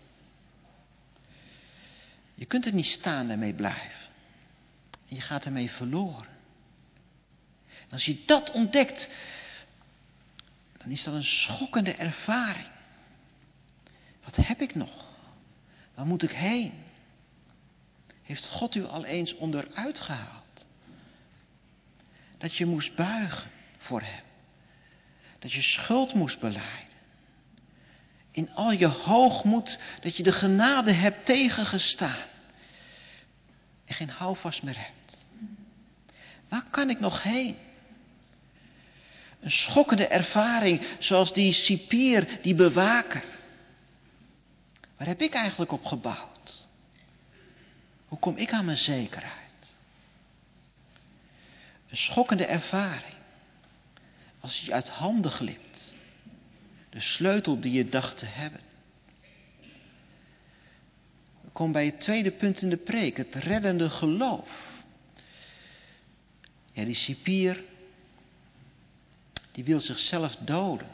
Je kunt er niet staan en mee blijven. Je gaat ermee verloren. En als je dat ontdekt, dan is dat een schokkende ervaring. Wat heb ik nog? Waar moet ik heen? Heeft God u al eens onderuit gehaald? Dat je moest buigen voor hem. Dat je schuld moest belijden. In al je hoogmoed dat je de genade hebt tegengestaan. En geen houvast meer hebt. Waar kan ik nog heen? Een schokkende ervaring zoals die cipier, die bewaker. Waar heb ik eigenlijk op gebouwd? Hoe kom ik aan mijn zekerheid? Een schokkende ervaring. Als je uit handen glipt. De sleutel die je dacht te hebben. We komen bij het tweede punt in de preek. Het reddende geloof. Ja, die cipier. Die wil zichzelf doden.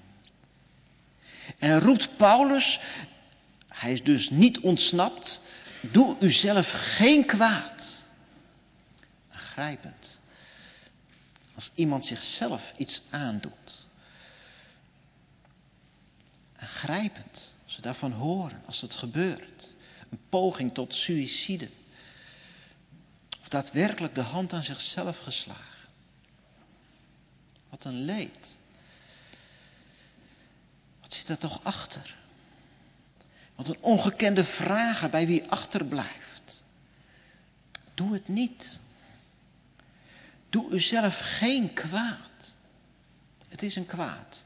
En dan roept Paulus. Hij is dus niet ontsnapt. Doe uzelf geen kwaad. Aangrijpend. Als iemand zichzelf iets aandoet. Aangrijpend. Als we daarvan horen. Als het gebeurt. Een poging tot suïcide. Of daadwerkelijk de hand aan zichzelf geslagen. Wat een leed. Wat zit er toch achter? Wat een ongekende vragen bij wie achterblijft. Doe het niet. Doe uzelf geen kwaad. Het is een kwaad.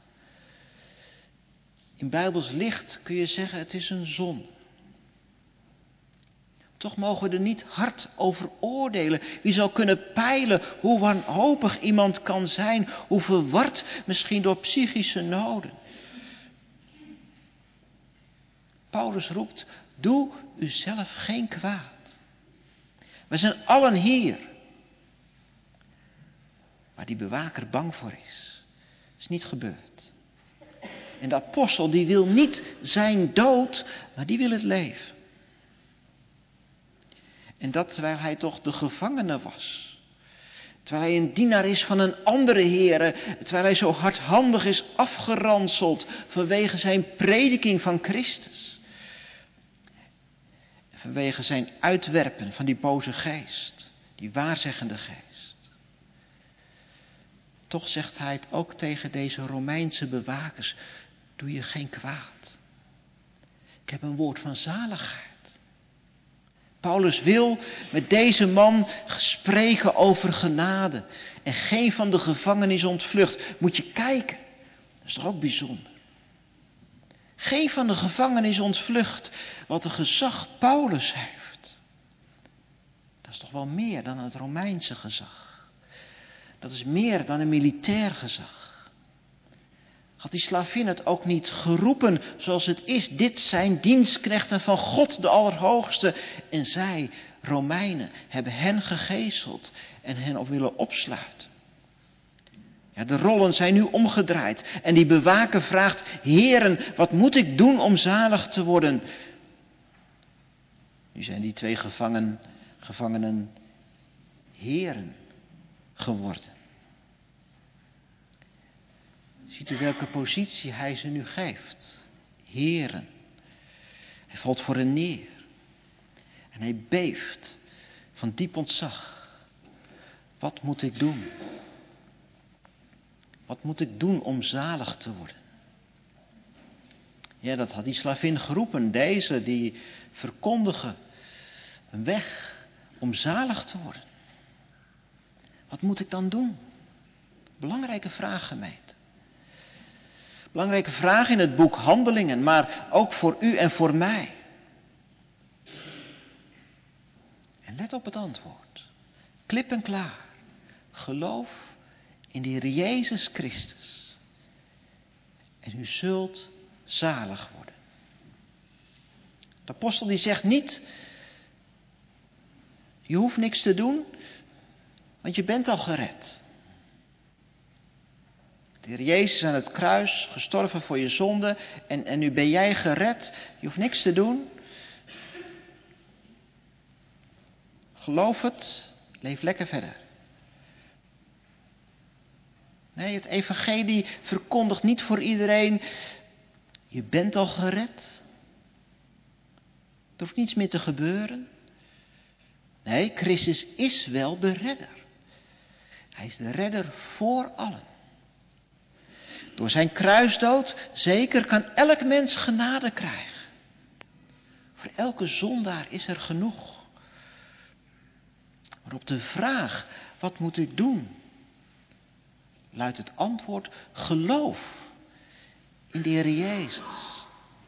In Bijbels licht kun je zeggen het is een zonde. Toch mogen we er niet hard over oordelen. Wie zal kunnen peilen hoe wanhopig iemand kan zijn. Hoe verward misschien door psychische noden. Paulus roept, doe uzelf geen kwaad. We zijn allen hier. Waar die bewaker bang voor is. Is niet gebeurd. En de apostel die wil niet zijn dood, maar die wil het leven. En dat terwijl hij toch de gevangene was. Terwijl hij een dienaar is van een andere Heere. Terwijl hij zo hardhandig is afgeranseld vanwege zijn prediking van Christus. Vanwege zijn uitwerpen van die boze geest. Die waarzeggende geest. Toch zegt hij het ook tegen deze Romeinse bewakers. Doe je geen kwaad. Ik heb een woord van zaligheid. Paulus wil met deze man spreken over genade. En geen van de gevangenis ontvlucht. Moet je kijken. Dat is toch ook bijzonder. Geen van de gevangenis ontvlucht wat een gezag Paulus heeft. Dat is toch wel meer dan het Romeinse gezag. Dat is meer dan een militair gezag. Had die slavin het ook niet geroepen zoals het is. Dit zijn dienstknechten van God de Allerhoogste. En zij, Romeinen, hebben hen gegezeld en hen op willen opsluiten. Ja, de rollen zijn nu omgedraaid. En die bewaker vraagt, heren, wat moet ik doen om zalig te worden? Nu zijn die twee gevangenen heren geworden. Ziet u welke positie hij ze nu geeft? Heren. Hij valt voor hen neer. En hij beeft van diep ontzag. Wat moet ik doen? Wat moet ik doen om zalig te worden? Ja, dat had die slavin geroepen. Deze die verkondigen een weg om zalig te worden. Wat moet ik dan doen? Belangrijke vraag, gemeente. Belangrijke vraag in het boek Handelingen, maar ook voor u en voor mij. En let op het antwoord. Klip en klaar. Geloof in de Heer Jezus Christus. En u zult zalig worden. De apostel die zegt niet, je hoeft niks te doen, want je bent al gered. De Heer Jezus is aan het kruis, gestorven voor je zonde en nu ben jij gered. Je hoeft niks te doen. Geloof het, leef lekker verder. Nee, het evangelie verkondigt niet voor iedereen, je bent al gered. Er hoeft niets meer te gebeuren. Nee, Christus is wel de redder. Hij is de redder voor allen. Door zijn kruisdood, zeker, kan elk mens genade krijgen. Voor elke zondaar is er genoeg. Maar op de vraag, wat moet ik doen? Luidt het antwoord, geloof in de Heer Jezus.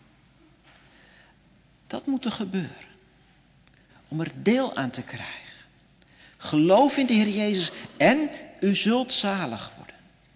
Dat moet er gebeuren. Om er deel aan te krijgen. Geloof in de Heer Jezus en u zult zalig worden.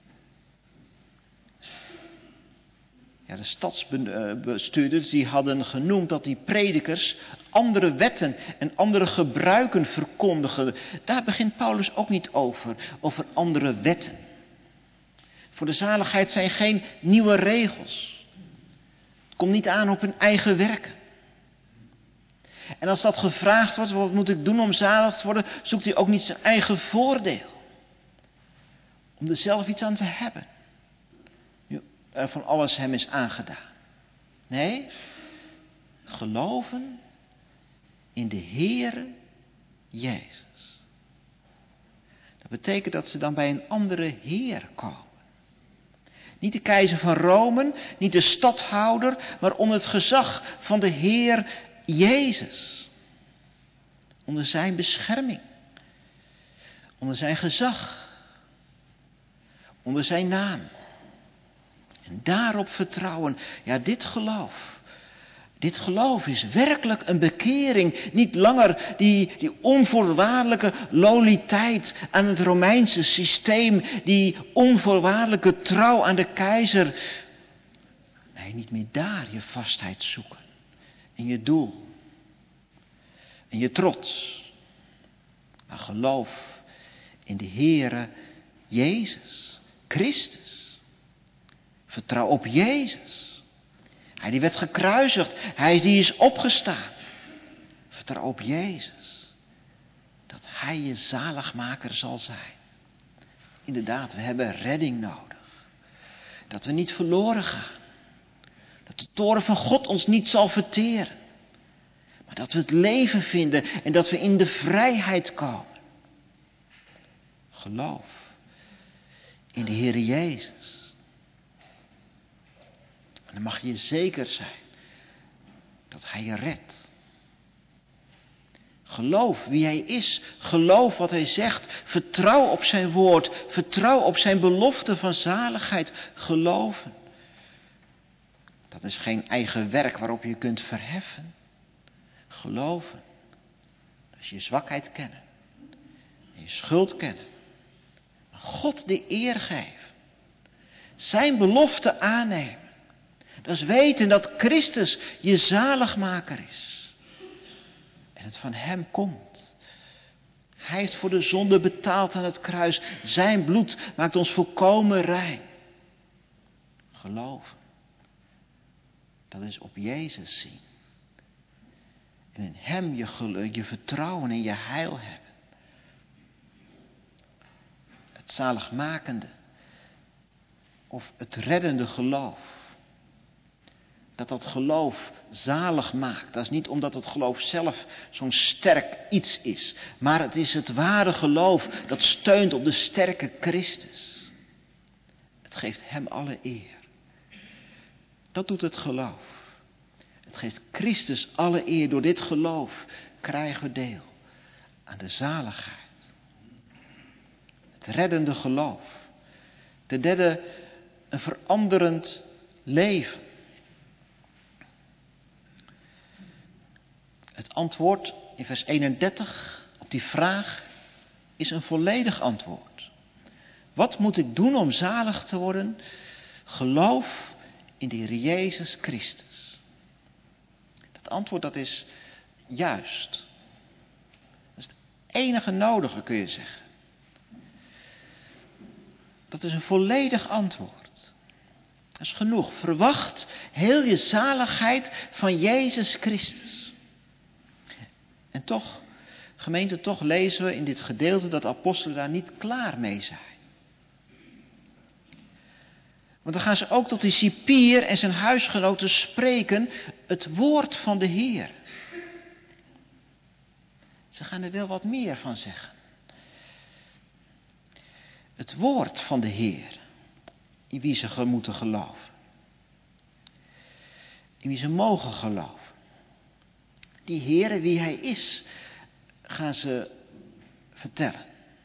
Ja, de stadsbestuurders die hadden genoemd dat die predikers andere wetten en andere gebruiken verkondigen. Daar begint Paulus ook niet over andere wetten. Voor de zaligheid zijn geen nieuwe regels. Het komt niet aan op hun eigen werken. En als dat gevraagd wordt, wat moet ik doen om zalig te worden, zoekt hij ook niet zijn eigen voordeel. Om er zelf iets aan te hebben. Nu er van alles hem is aangedaan. Nee, geloven in de Heere Jezus. Dat betekent dat ze dan bij een andere Heer komen. Niet de keizer van Rome, niet de stadhouder, maar onder het gezag van de Heer Jezus. Onder zijn bescherming. Onder zijn gezag. Onder zijn naam. En daarop vertrouwen. Ja, dit geloof is werkelijk een bekering. Niet langer die onvoorwaardelijke loyaliteit aan het Romeinse systeem. Die onvoorwaardelijke trouw aan de keizer. Nee, niet meer daar je vastheid zoeken. En je doel. En je trots. Maar geloof in de Heere Jezus. Christus. Vertrouw op Jezus. Hij die werd gekruisigd. Hij die is opgestaan. Vertrouw op Jezus. Dat hij je zaligmaker zal zijn. Inderdaad, we hebben redding nodig. Dat we niet verloren gaan. Dat de toorn van God ons niet zal verteren. Maar dat we het leven vinden en dat we in de vrijheid komen. Geloof in de Heer Jezus. En dan mag je zeker zijn dat hij je redt. Geloof wie hij is. Geloof wat hij zegt. Vertrouw op zijn woord. Vertrouw op zijn belofte van zaligheid. Geloven. Dat is geen eigen werk waarop je kunt verheffen. Geloven. Dat is je zwakheid kennen. En je schuld kennen. Maar God de eer geven. Zijn belofte aannemen. Dat is weten dat Christus je zaligmaker is. En het van hem komt. Hij heeft voor de zonde betaald aan het kruis. Zijn bloed maakt ons volkomen rein. Geloven. Dat is op Jezus zien. En in hem je vertrouwen en je heil hebben. zaligmakende of het reddende geloof. Dat geloof zalig maakt. Dat is niet omdat het geloof zelf zo'n sterk iets is. Maar het is het ware geloof dat steunt op de sterke Christus. Het geeft hem alle eer. Dat doet het geloof. Het geeft Christus alle eer. Door dit geloof krijgen we deel aan de zaligheid. Het reddende geloof. Ten derde, een veranderend leven. Het antwoord in vers 31 op die vraag is een volledig antwoord. Wat moet ik doen om zalig te worden? Geloof in de Heer Jezus Christus. Dat antwoord dat is juist. Dat is het enige nodige, kun je zeggen. Dat is een volledig antwoord. Dat is genoeg. Verwacht heel je zaligheid van Jezus Christus. En toch, gemeente, toch lezen we in dit gedeelte dat de apostelen daar niet klaar mee zijn. Want dan gaan ze ook tot die cipier en zijn huisgenoten spreken het woord van de Heer. Ze gaan er wel wat meer van zeggen. Het woord van de Heer, in wie ze moeten geloven. In wie ze mogen geloven. Die Heer, wie Hij is, gaan ze vertellen.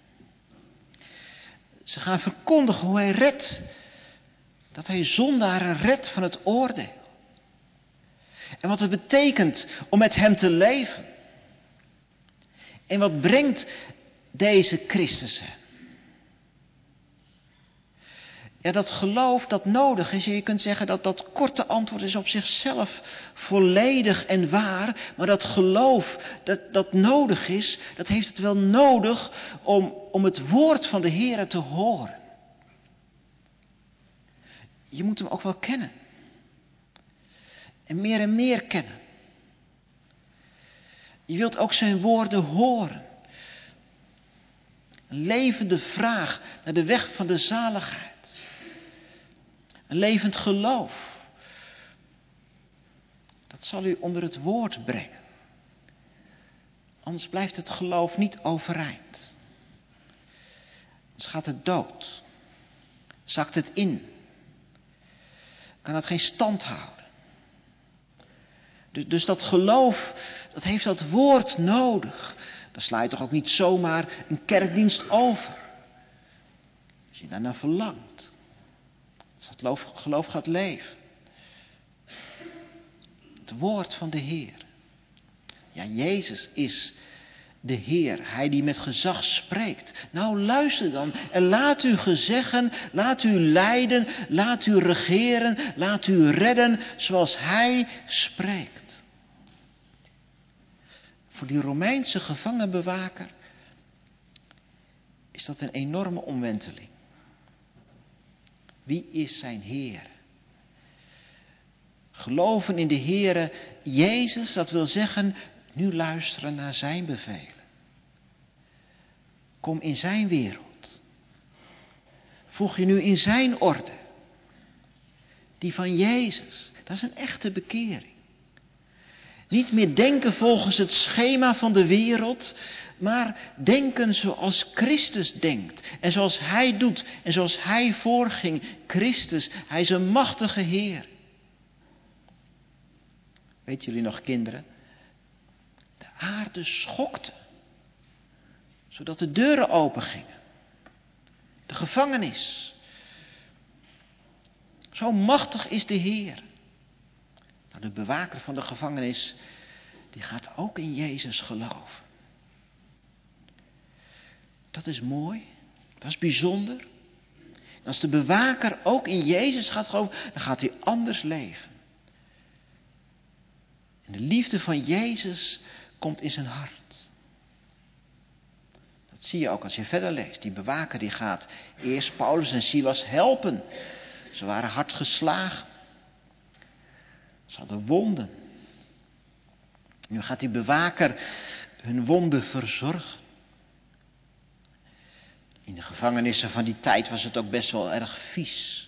Ze gaan verkondigen hoe Hij redt. Dat Hij zondaren redt van het oordeel. En wat het betekent om met Hem te leven. En wat brengt deze Christus hen? Ja, dat geloof dat nodig is. Je kunt zeggen dat dat korte antwoord is op zichzelf volledig en waar. Maar dat geloof dat nodig is, dat heeft het wel nodig om het woord van de Heer te horen. Je moet hem ook wel kennen. En meer kennen. Je wilt ook zijn woorden horen. Een levende vraag naar de weg van de zaligheid. Een levend geloof. Dat zal u onder het woord brengen. Anders blijft het geloof niet overeind. Anders gaat het dood. Zakt het in. Kan het geen stand houden. Dus dat geloof, dat heeft dat woord nodig. Dan sla je toch ook niet zomaar een kerkdienst over. Als je daarnaar verlangt. Als dat geloof gaat leven. Het woord van de Heer. Ja, Jezus is de Heer. Hij die met gezag spreekt. Nou, luister dan. En laat u gezeggen, laat u leiden, laat u regeren, laat u redden zoals Hij spreekt. Voor die Romeinse gevangenbewaker is dat een enorme omwenteling. Wie is zijn Heer? Geloven in de Heere Jezus, dat wil zeggen, nu luisteren naar zijn bevelen. Kom in zijn wereld. Voeg je nu in zijn orde. Die van Jezus, dat is een echte bekering. Niet meer denken volgens het schema van de wereld, maar denken zoals Christus denkt. En zoals Hij doet en zoals Hij voorging. Christus, Hij is een machtige Heer. Weet jullie nog, kinderen? De aarde schokte. Zodat de deuren open gingen. De gevangenis. Zo machtig is de Heer. Nou, de bewaker van de gevangenis, die gaat ook in Jezus geloven. Dat is mooi. Dat is bijzonder. En als de bewaker ook in Jezus gaat geloven, dan gaat hij anders leven. En de liefde van Jezus komt in zijn hart. Dat zie je ook als je verder leest. Die bewaker die gaat eerst Paulus en Silas helpen. Ze waren hard geslagen. Ze hadden wonden. Nu gaat die bewaker hun wonden verzorgen. In de gevangenissen van die tijd was het ook best wel erg vies.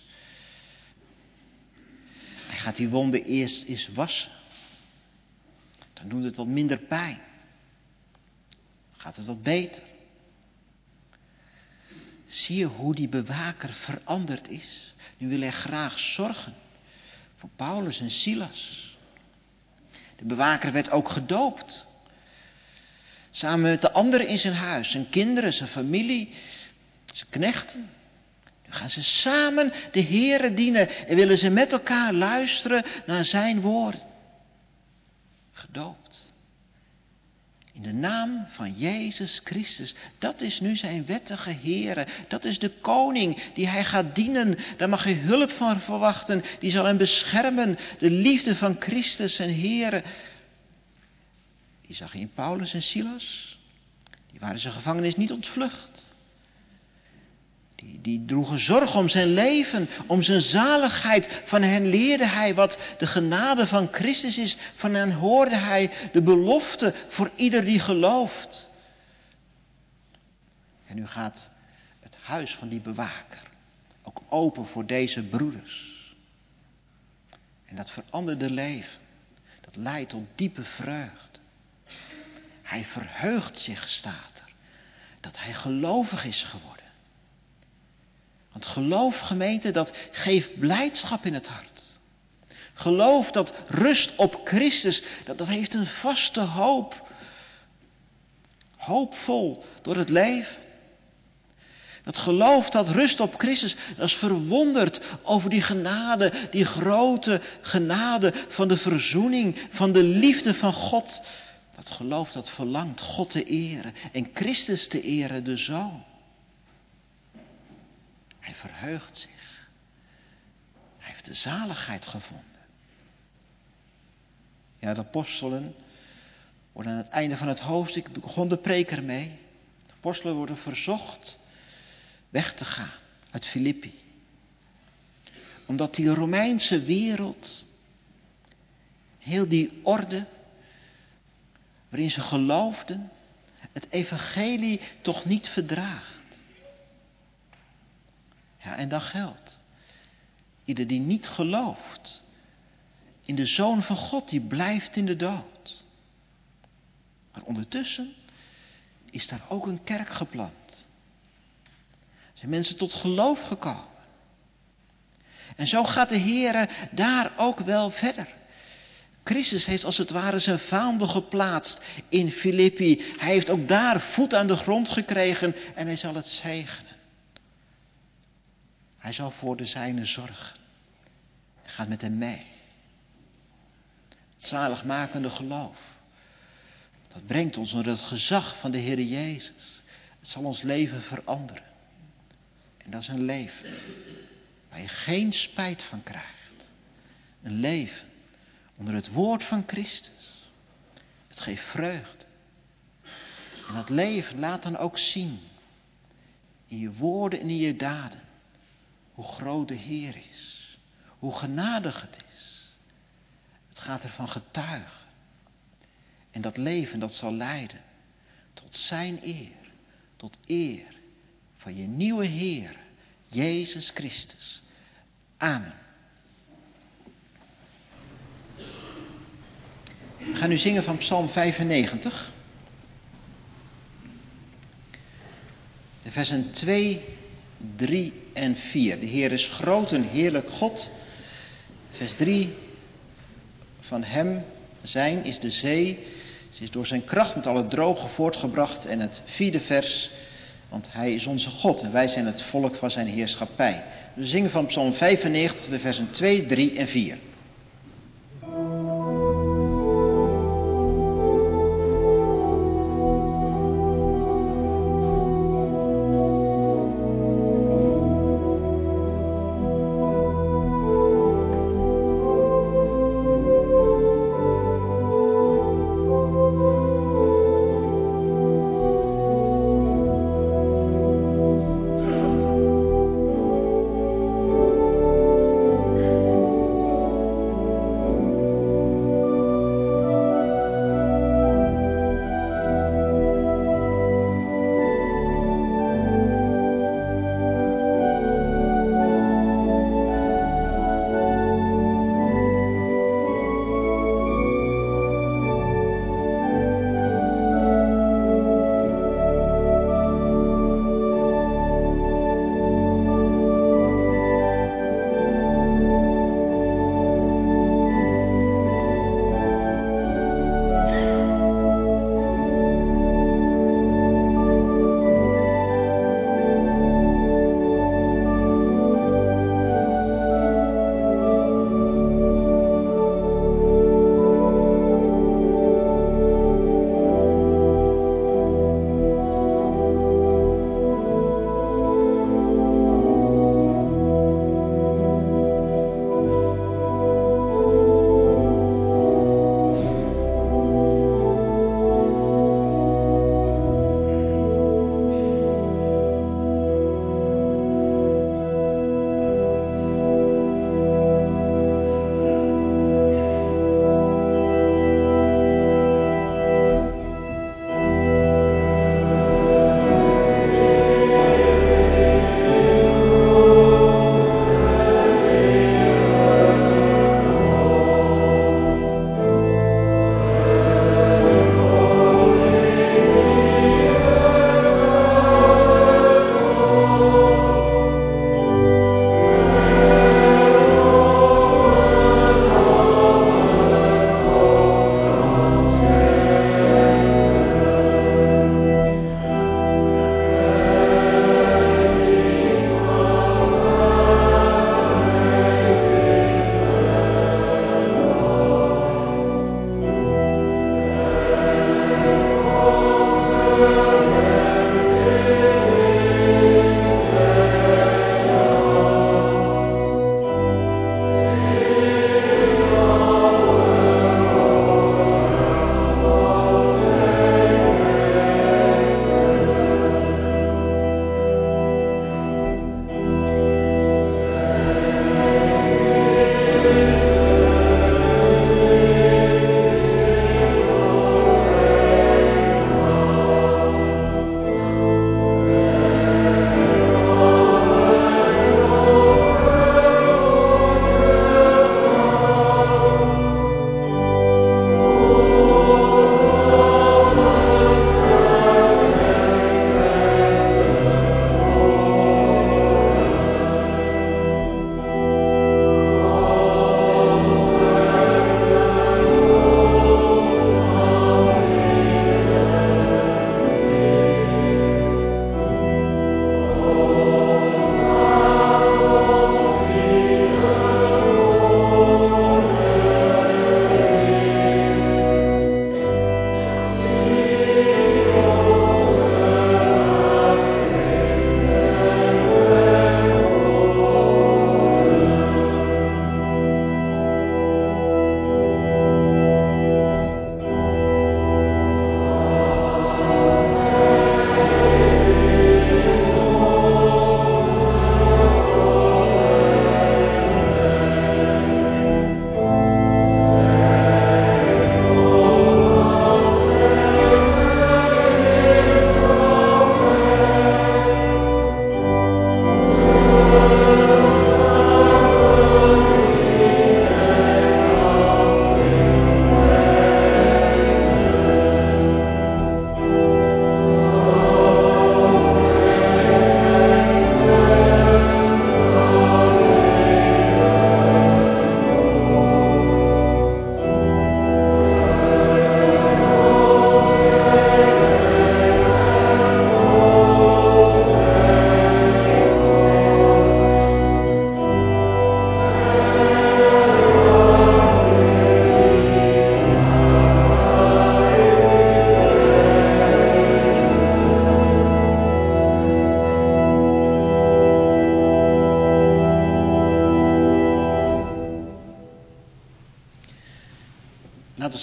Hij gaat die wonden eerst eens wassen. Dan doet het wat minder pijn. Gaat het wat beter. Zie je hoe die bewaker veranderd is? Nu wil hij graag zorgen voor Paulus en Silas. De bewaker werd ook gedoopt. Samen met de anderen in zijn huis. Zijn kinderen, zijn familie, zijn knechten. Nu gaan ze samen de Heere dienen. En willen ze met elkaar luisteren naar zijn woord. Gedoopt. In de naam van Jezus Christus. Dat is nu zijn wettige Heere. Dat is de koning die hij gaat dienen. Daar mag hij hulp van verwachten. Die zal hem beschermen. De liefde van Christus zijn Heere. Die zag je in Paulus en Silas. Die waren zijn gevangenis niet ontvlucht. Die droegen zorg om zijn leven, om zijn zaligheid. Van hen leerde hij wat de genade van Christus is. Van hen hoorde hij de belofte voor ieder die gelooft. En nu gaat het huis van die bewaker ook open voor deze broeders. En dat veranderde leven. Dat leidt tot diepe vreugde. Hij verheugt zich, staat er, dat hij gelovig is geworden. Want geloof, gemeente, dat geeft blijdschap in het hart. Geloof dat rust op Christus, dat heeft een vaste hoop. Hoopvol door het leven. Dat geloof dat rust op Christus, dat is verwonderd over die genade, die grote genade van de verzoening, van de liefde van God. Dat geloof dat verlangt God te eren en Christus te eren, de Zoon. Hij verheugt zich. Hij heeft de zaligheid gevonden. Ja, de apostelen worden aan het einde van het hoofdstuk, begon de preker mee. De apostelen worden verzocht weg te gaan uit Filippi. Omdat die Romeinse wereld, heel die orde waarin ze geloofden, het evangelie toch niet verdraagt. Ja, en dat geldt. Ieder die niet gelooft in de Zoon van God, die blijft in de dood. Maar ondertussen is daar ook een kerk geplant. Er zijn mensen tot geloof gekomen. En zo gaat de Heere daar ook wel verder. Christus heeft als het ware zijn vaandel geplaatst in Filippi. Hij heeft ook daar voet aan de grond gekregen en hij zal het zegenen. Hij zal voor de zijnen zorgen. Hij gaat met hem mee. Het zaligmakende geloof. Dat brengt ons onder het gezag van de Heer Jezus. Het zal ons leven veranderen. En dat is een leven waar je geen spijt van krijgt. Een leven onder het woord van Christus. Het geeft vreugde. En dat leven laat dan ook zien. In je woorden en in je daden. Hoe groot de Heer is. Hoe genadig het is. Het gaat ervan getuigen. En dat leven dat zal leiden tot zijn eer. Tot eer van je nieuwe Heer, Jezus Christus. Amen. We gaan nu zingen van Psalm 95. De versen 2, 3 en 4. De Heer is groot en heerlijk God. Vers 3. Van hem zijn is de zee. Ze is door zijn kracht met al het droge voortgebracht. En het 4e vers. Want hij is onze God en wij zijn het volk van zijn heerschappij. We zingen van Psalm 95 de versen 2, 3 en 4.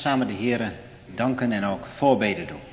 samen de Heere danken en ook voorbeden doen.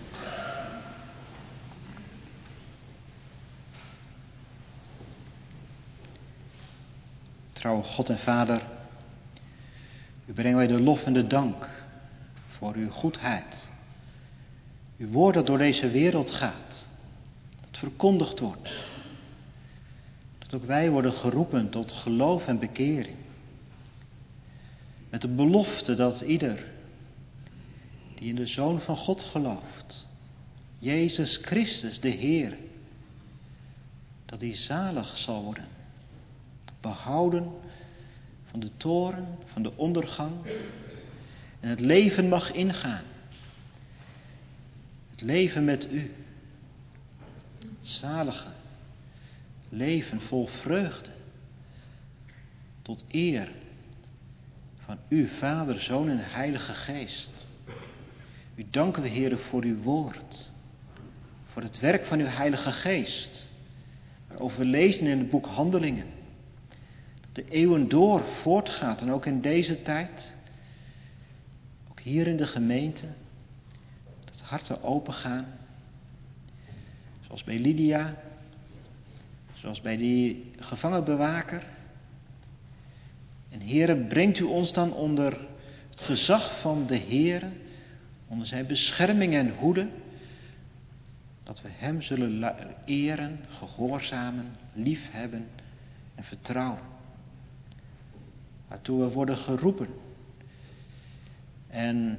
Trouwe God en Vader, u brengen wij de lof en de dank voor uw goedheid. Uw woord dat door deze wereld gaat, dat verkondigd wordt. Dat ook wij worden geroepen tot geloof en bekering. Met de belofte dat ieder die in de Zoon van God gelooft, Jezus Christus de Heer, dat die zalig zal worden. Behouden van de toorn, van de ondergang. En het leven mag ingaan. Het leven met u. Het zalige leven vol vreugde. Tot eer van u, Vader, Zoon en Heilige Geest. U danken we, Heere, voor uw woord. Voor het werk van uw Heilige Geest. Waarover we lezen in het boek Handelingen. Dat de eeuwen door voortgaat en ook in deze tijd. Ook hier in de gemeente. Dat harten open gaan. Zoals bij Lydia. Zoals bij die gevangenbewaker. En Heere, brengt u ons dan onder het gezag van de Heere. Onder zijn bescherming en hoede. Dat we hem zullen eren, gehoorzamen, liefhebben en vertrouwen. Waartoe we worden geroepen. En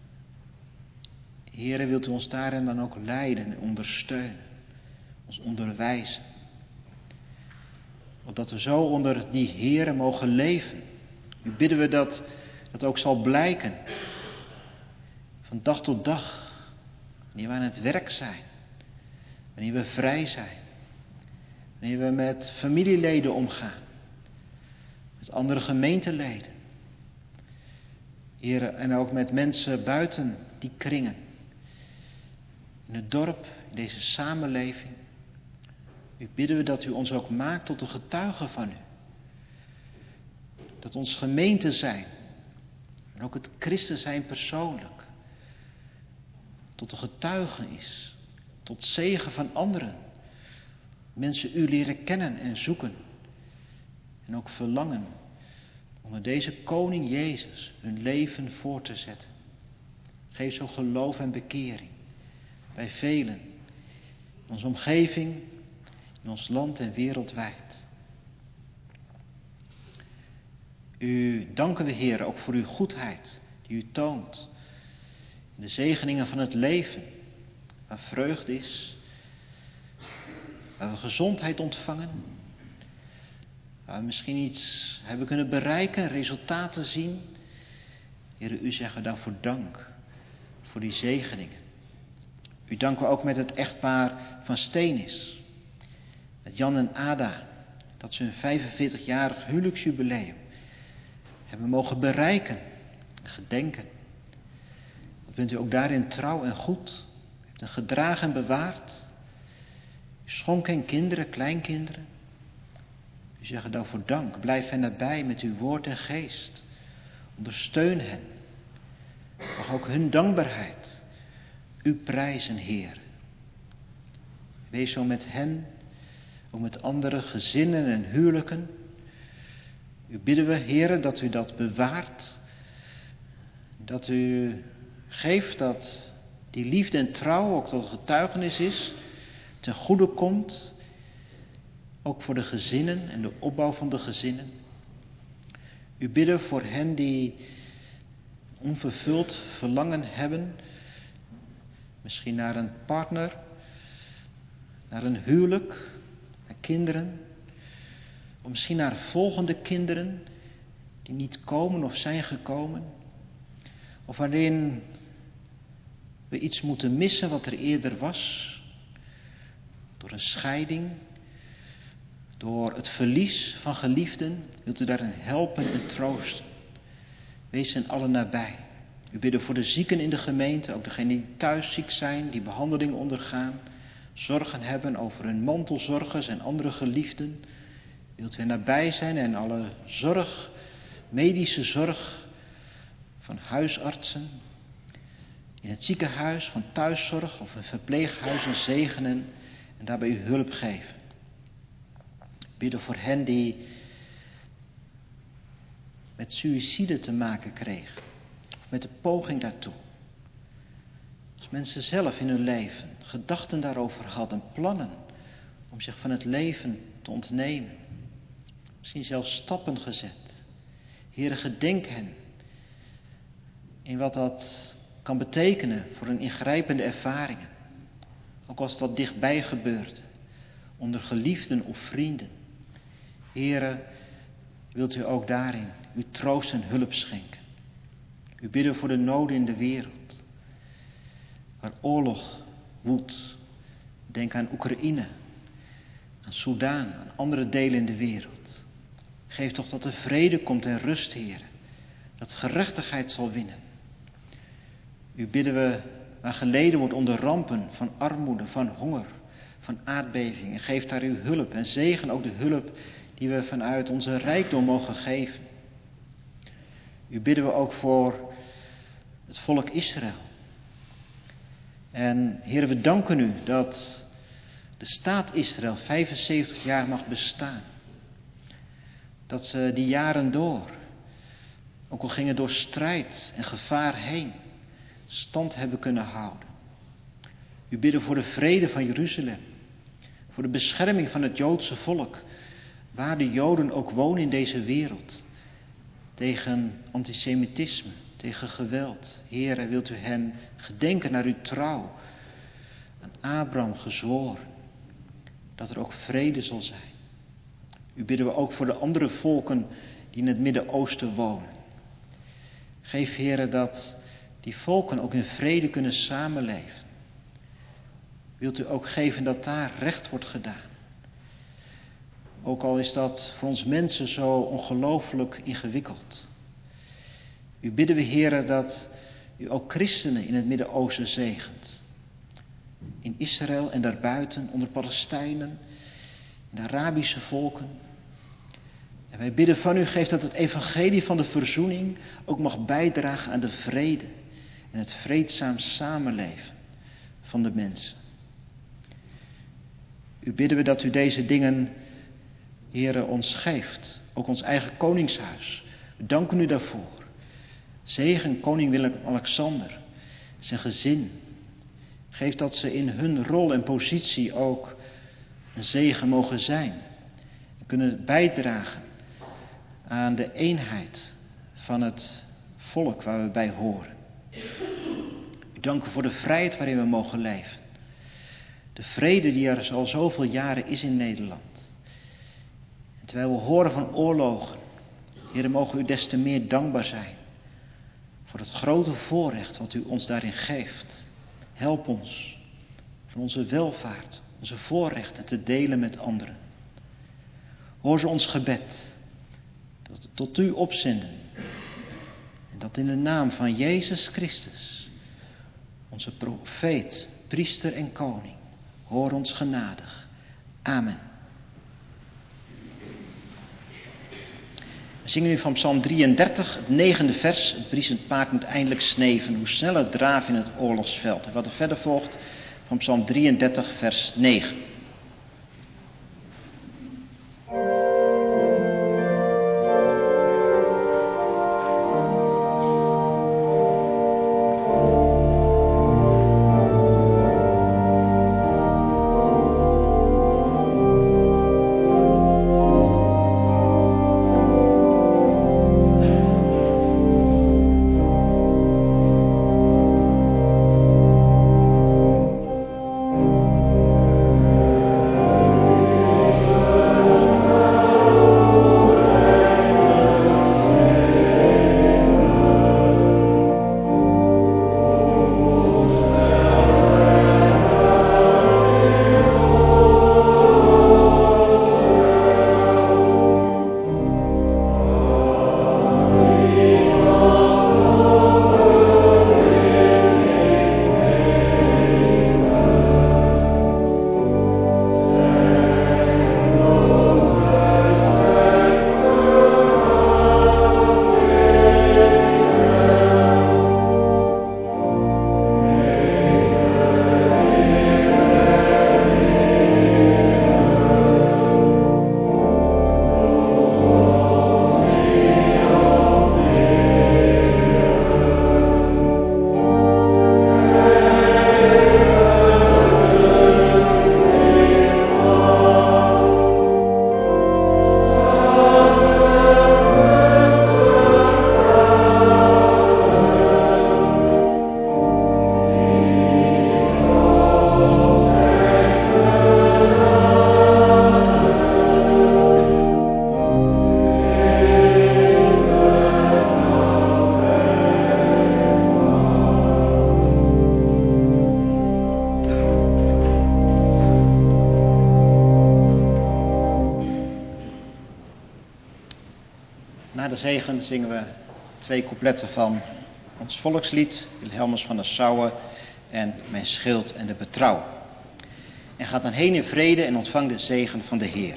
Heere, wilt u ons daarin dan ook leiden en ondersteunen. Ons onderwijzen. Opdat we zo onder die Heere mogen leven. Nu bidden we dat dat ook zal blijken. Van dag tot dag. Wanneer we aan het werk zijn. Wanneer we vrij zijn. Wanneer we met familieleden omgaan. Met andere gemeenteleden. Heere, en ook met mensen buiten die kringen. In het dorp, in deze samenleving. U bidden we dat u ons ook maakt tot een getuige van u. Dat ons gemeente zijn. En ook het christen zijn persoonlijk. Tot een getuige is. Tot zegen van anderen. Mensen u leren kennen en zoeken. En ook verlangen. Onder deze koning Jezus hun leven voor te zetten. Geef zo geloof en bekering. Bij velen. In onze omgeving. In ons land en wereldwijd. U danken we, Heer, ook voor uw goedheid die u toont. In de zegeningen van het leven. Waar vreugde is. Waar we gezondheid ontvangen. Waar we misschien iets hebben kunnen bereiken. Resultaten zien. Heer, u zeggen daarvoor dank. Voor die zegeningen. U danken we ook met het echtpaar van Steenis. Met Jan en Ada. Dat ze hun 45-jarig huwelijksjubileum hebben mogen bereiken. Gedenken. Wat bent u ook daarin trouw en goed. U hebt hen gedragen en bewaard. U schonk hen kinderen, kleinkinderen. U zegt daarvoor dank. Blijf hen nabij met uw woord en geest. Ondersteun hen. Mag ook hun dankbaarheid u prijzen, Heer. Wees zo met hen. Ook met andere gezinnen en huwelijken. U bidden we, Heere, dat u dat bewaart. Dat u geeft dat die liefde en trouw ook tot getuigenis is. Ten goede komt. Ook voor de gezinnen en de opbouw van de gezinnen. U bidden voor hen die onvervuld verlangen hebben. Misschien naar een partner. Naar een huwelijk. Naar kinderen. Of misschien naar volgende kinderen die niet komen of zijn gekomen. Of waarin we iets moeten missen wat er eerder was. Door een scheiding. Door het verlies van geliefden. Wilt u daarin helpen en troosten. Wees hen allen nabij. U bidden voor de zieken in de gemeente. Ook degenen die thuis ziek zijn. Die behandeling ondergaan. Zorgen hebben over hun mantelzorgers en andere geliefden. Wilt u nabij zijn en alle zorg, medische zorg van huisartsen, in het ziekenhuis, van thuiszorg of een verpleeghuizen zegenen en daarbij u hulp geven. Bidden voor hen die met suïcide te maken kregen, met de poging daartoe. Als mensen zelf in hun leven gedachten daarover hadden, plannen om zich van het leven te ontnemen. Misschien zelfs stappen gezet. Heere, gedenk hen in wat dat kan betekenen voor hun ingrijpende ervaringen. Ook als dat dichtbij gebeurt, onder geliefden of vrienden. Heere, wilt u ook daarin uw troost en hulp schenken. U bidden voor de noden in de wereld, waar oorlog woedt. Denk aan Oekraïne, aan Soudaan, aan andere delen in de wereld. Geef toch dat er vrede komt en rust, Heere. Dat gerechtigheid zal winnen. U bidden we waar geleden wordt onder rampen van armoede, van honger, van aardbevingen. Geef daar uw hulp en zegen ook de hulp die we vanuit onze rijkdom mogen geven. U bidden we ook voor het volk Israël. En Heere, we danken u dat de staat Israël 75 jaar mag bestaan. Dat ze die jaren door, ook al gingen door strijd en gevaar heen, stand hebben kunnen houden. U bidden voor de vrede van Jeruzalem. Voor de bescherming van het Joodse volk. Waar de Joden ook wonen in deze wereld. Tegen antisemitisme, tegen geweld. Heere, wilt u hen gedenken naar uw trouw. Aan Abraham gezworen. Dat er ook vrede zal zijn. U bidden we ook voor de andere volken die in het Midden-Oosten wonen. Geef, Heere, dat die volken ook in vrede kunnen samenleven. Wilt u ook geven dat daar recht wordt gedaan. Ook al is dat voor ons mensen zo ongelooflijk ingewikkeld. U bidden we, Heere, dat u ook christenen in het Midden-Oosten zegent. In Israël en daarbuiten, onder Palestijnen, in de Arabische volken. En wij bidden van u, geef dat het evangelie van de verzoening ook mag bijdragen aan de vrede en het vreedzaam samenleven van de mensen. U bidden we dat u deze dingen, Heere, ons geeft. Ook ons eigen koningshuis. We danken u daarvoor. Zegen koning Willem-Alexander, zijn gezin. Geef dat ze in hun rol en positie ook een zegen mogen zijn. En kunnen bijdragen aan de eenheid van het volk waar we bij horen. U danken voor de vrijheid waarin we mogen leven. De vrede die er al zoveel jaren is in Nederland. En terwijl we horen van oorlogen, Heere, mogen u des te meer dankbaar zijn voor het grote voorrecht wat u ons daarin geeft. Help ons van onze welvaart, onze voorrechten te delen met anderen. Hoor ze ons gebed, dat we tot u opzenden. En dat in de naam van Jezus Christus, onze profeet, priester en koning, hoor ons genadig. Amen. We zingen nu van Psalm 33, het 9e vers. Het briesend paard moet eindelijk sneven, hoe sneller draven in het oorlogsveld. En wat er verder volgt van Psalm 33, vers 9. de zegen zingen we 2 coupletten van ons volkslied, Wilhelmus van Nassau en Mijn schild en de betrouw. En gaat dan heen in vrede en ontvang de zegen van de Heer.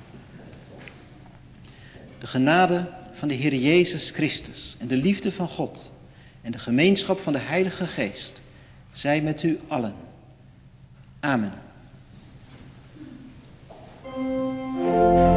De genade van de Heer Jezus Christus en de liefde van God en de gemeenschap van de Heilige Geest zij met u allen. Amen.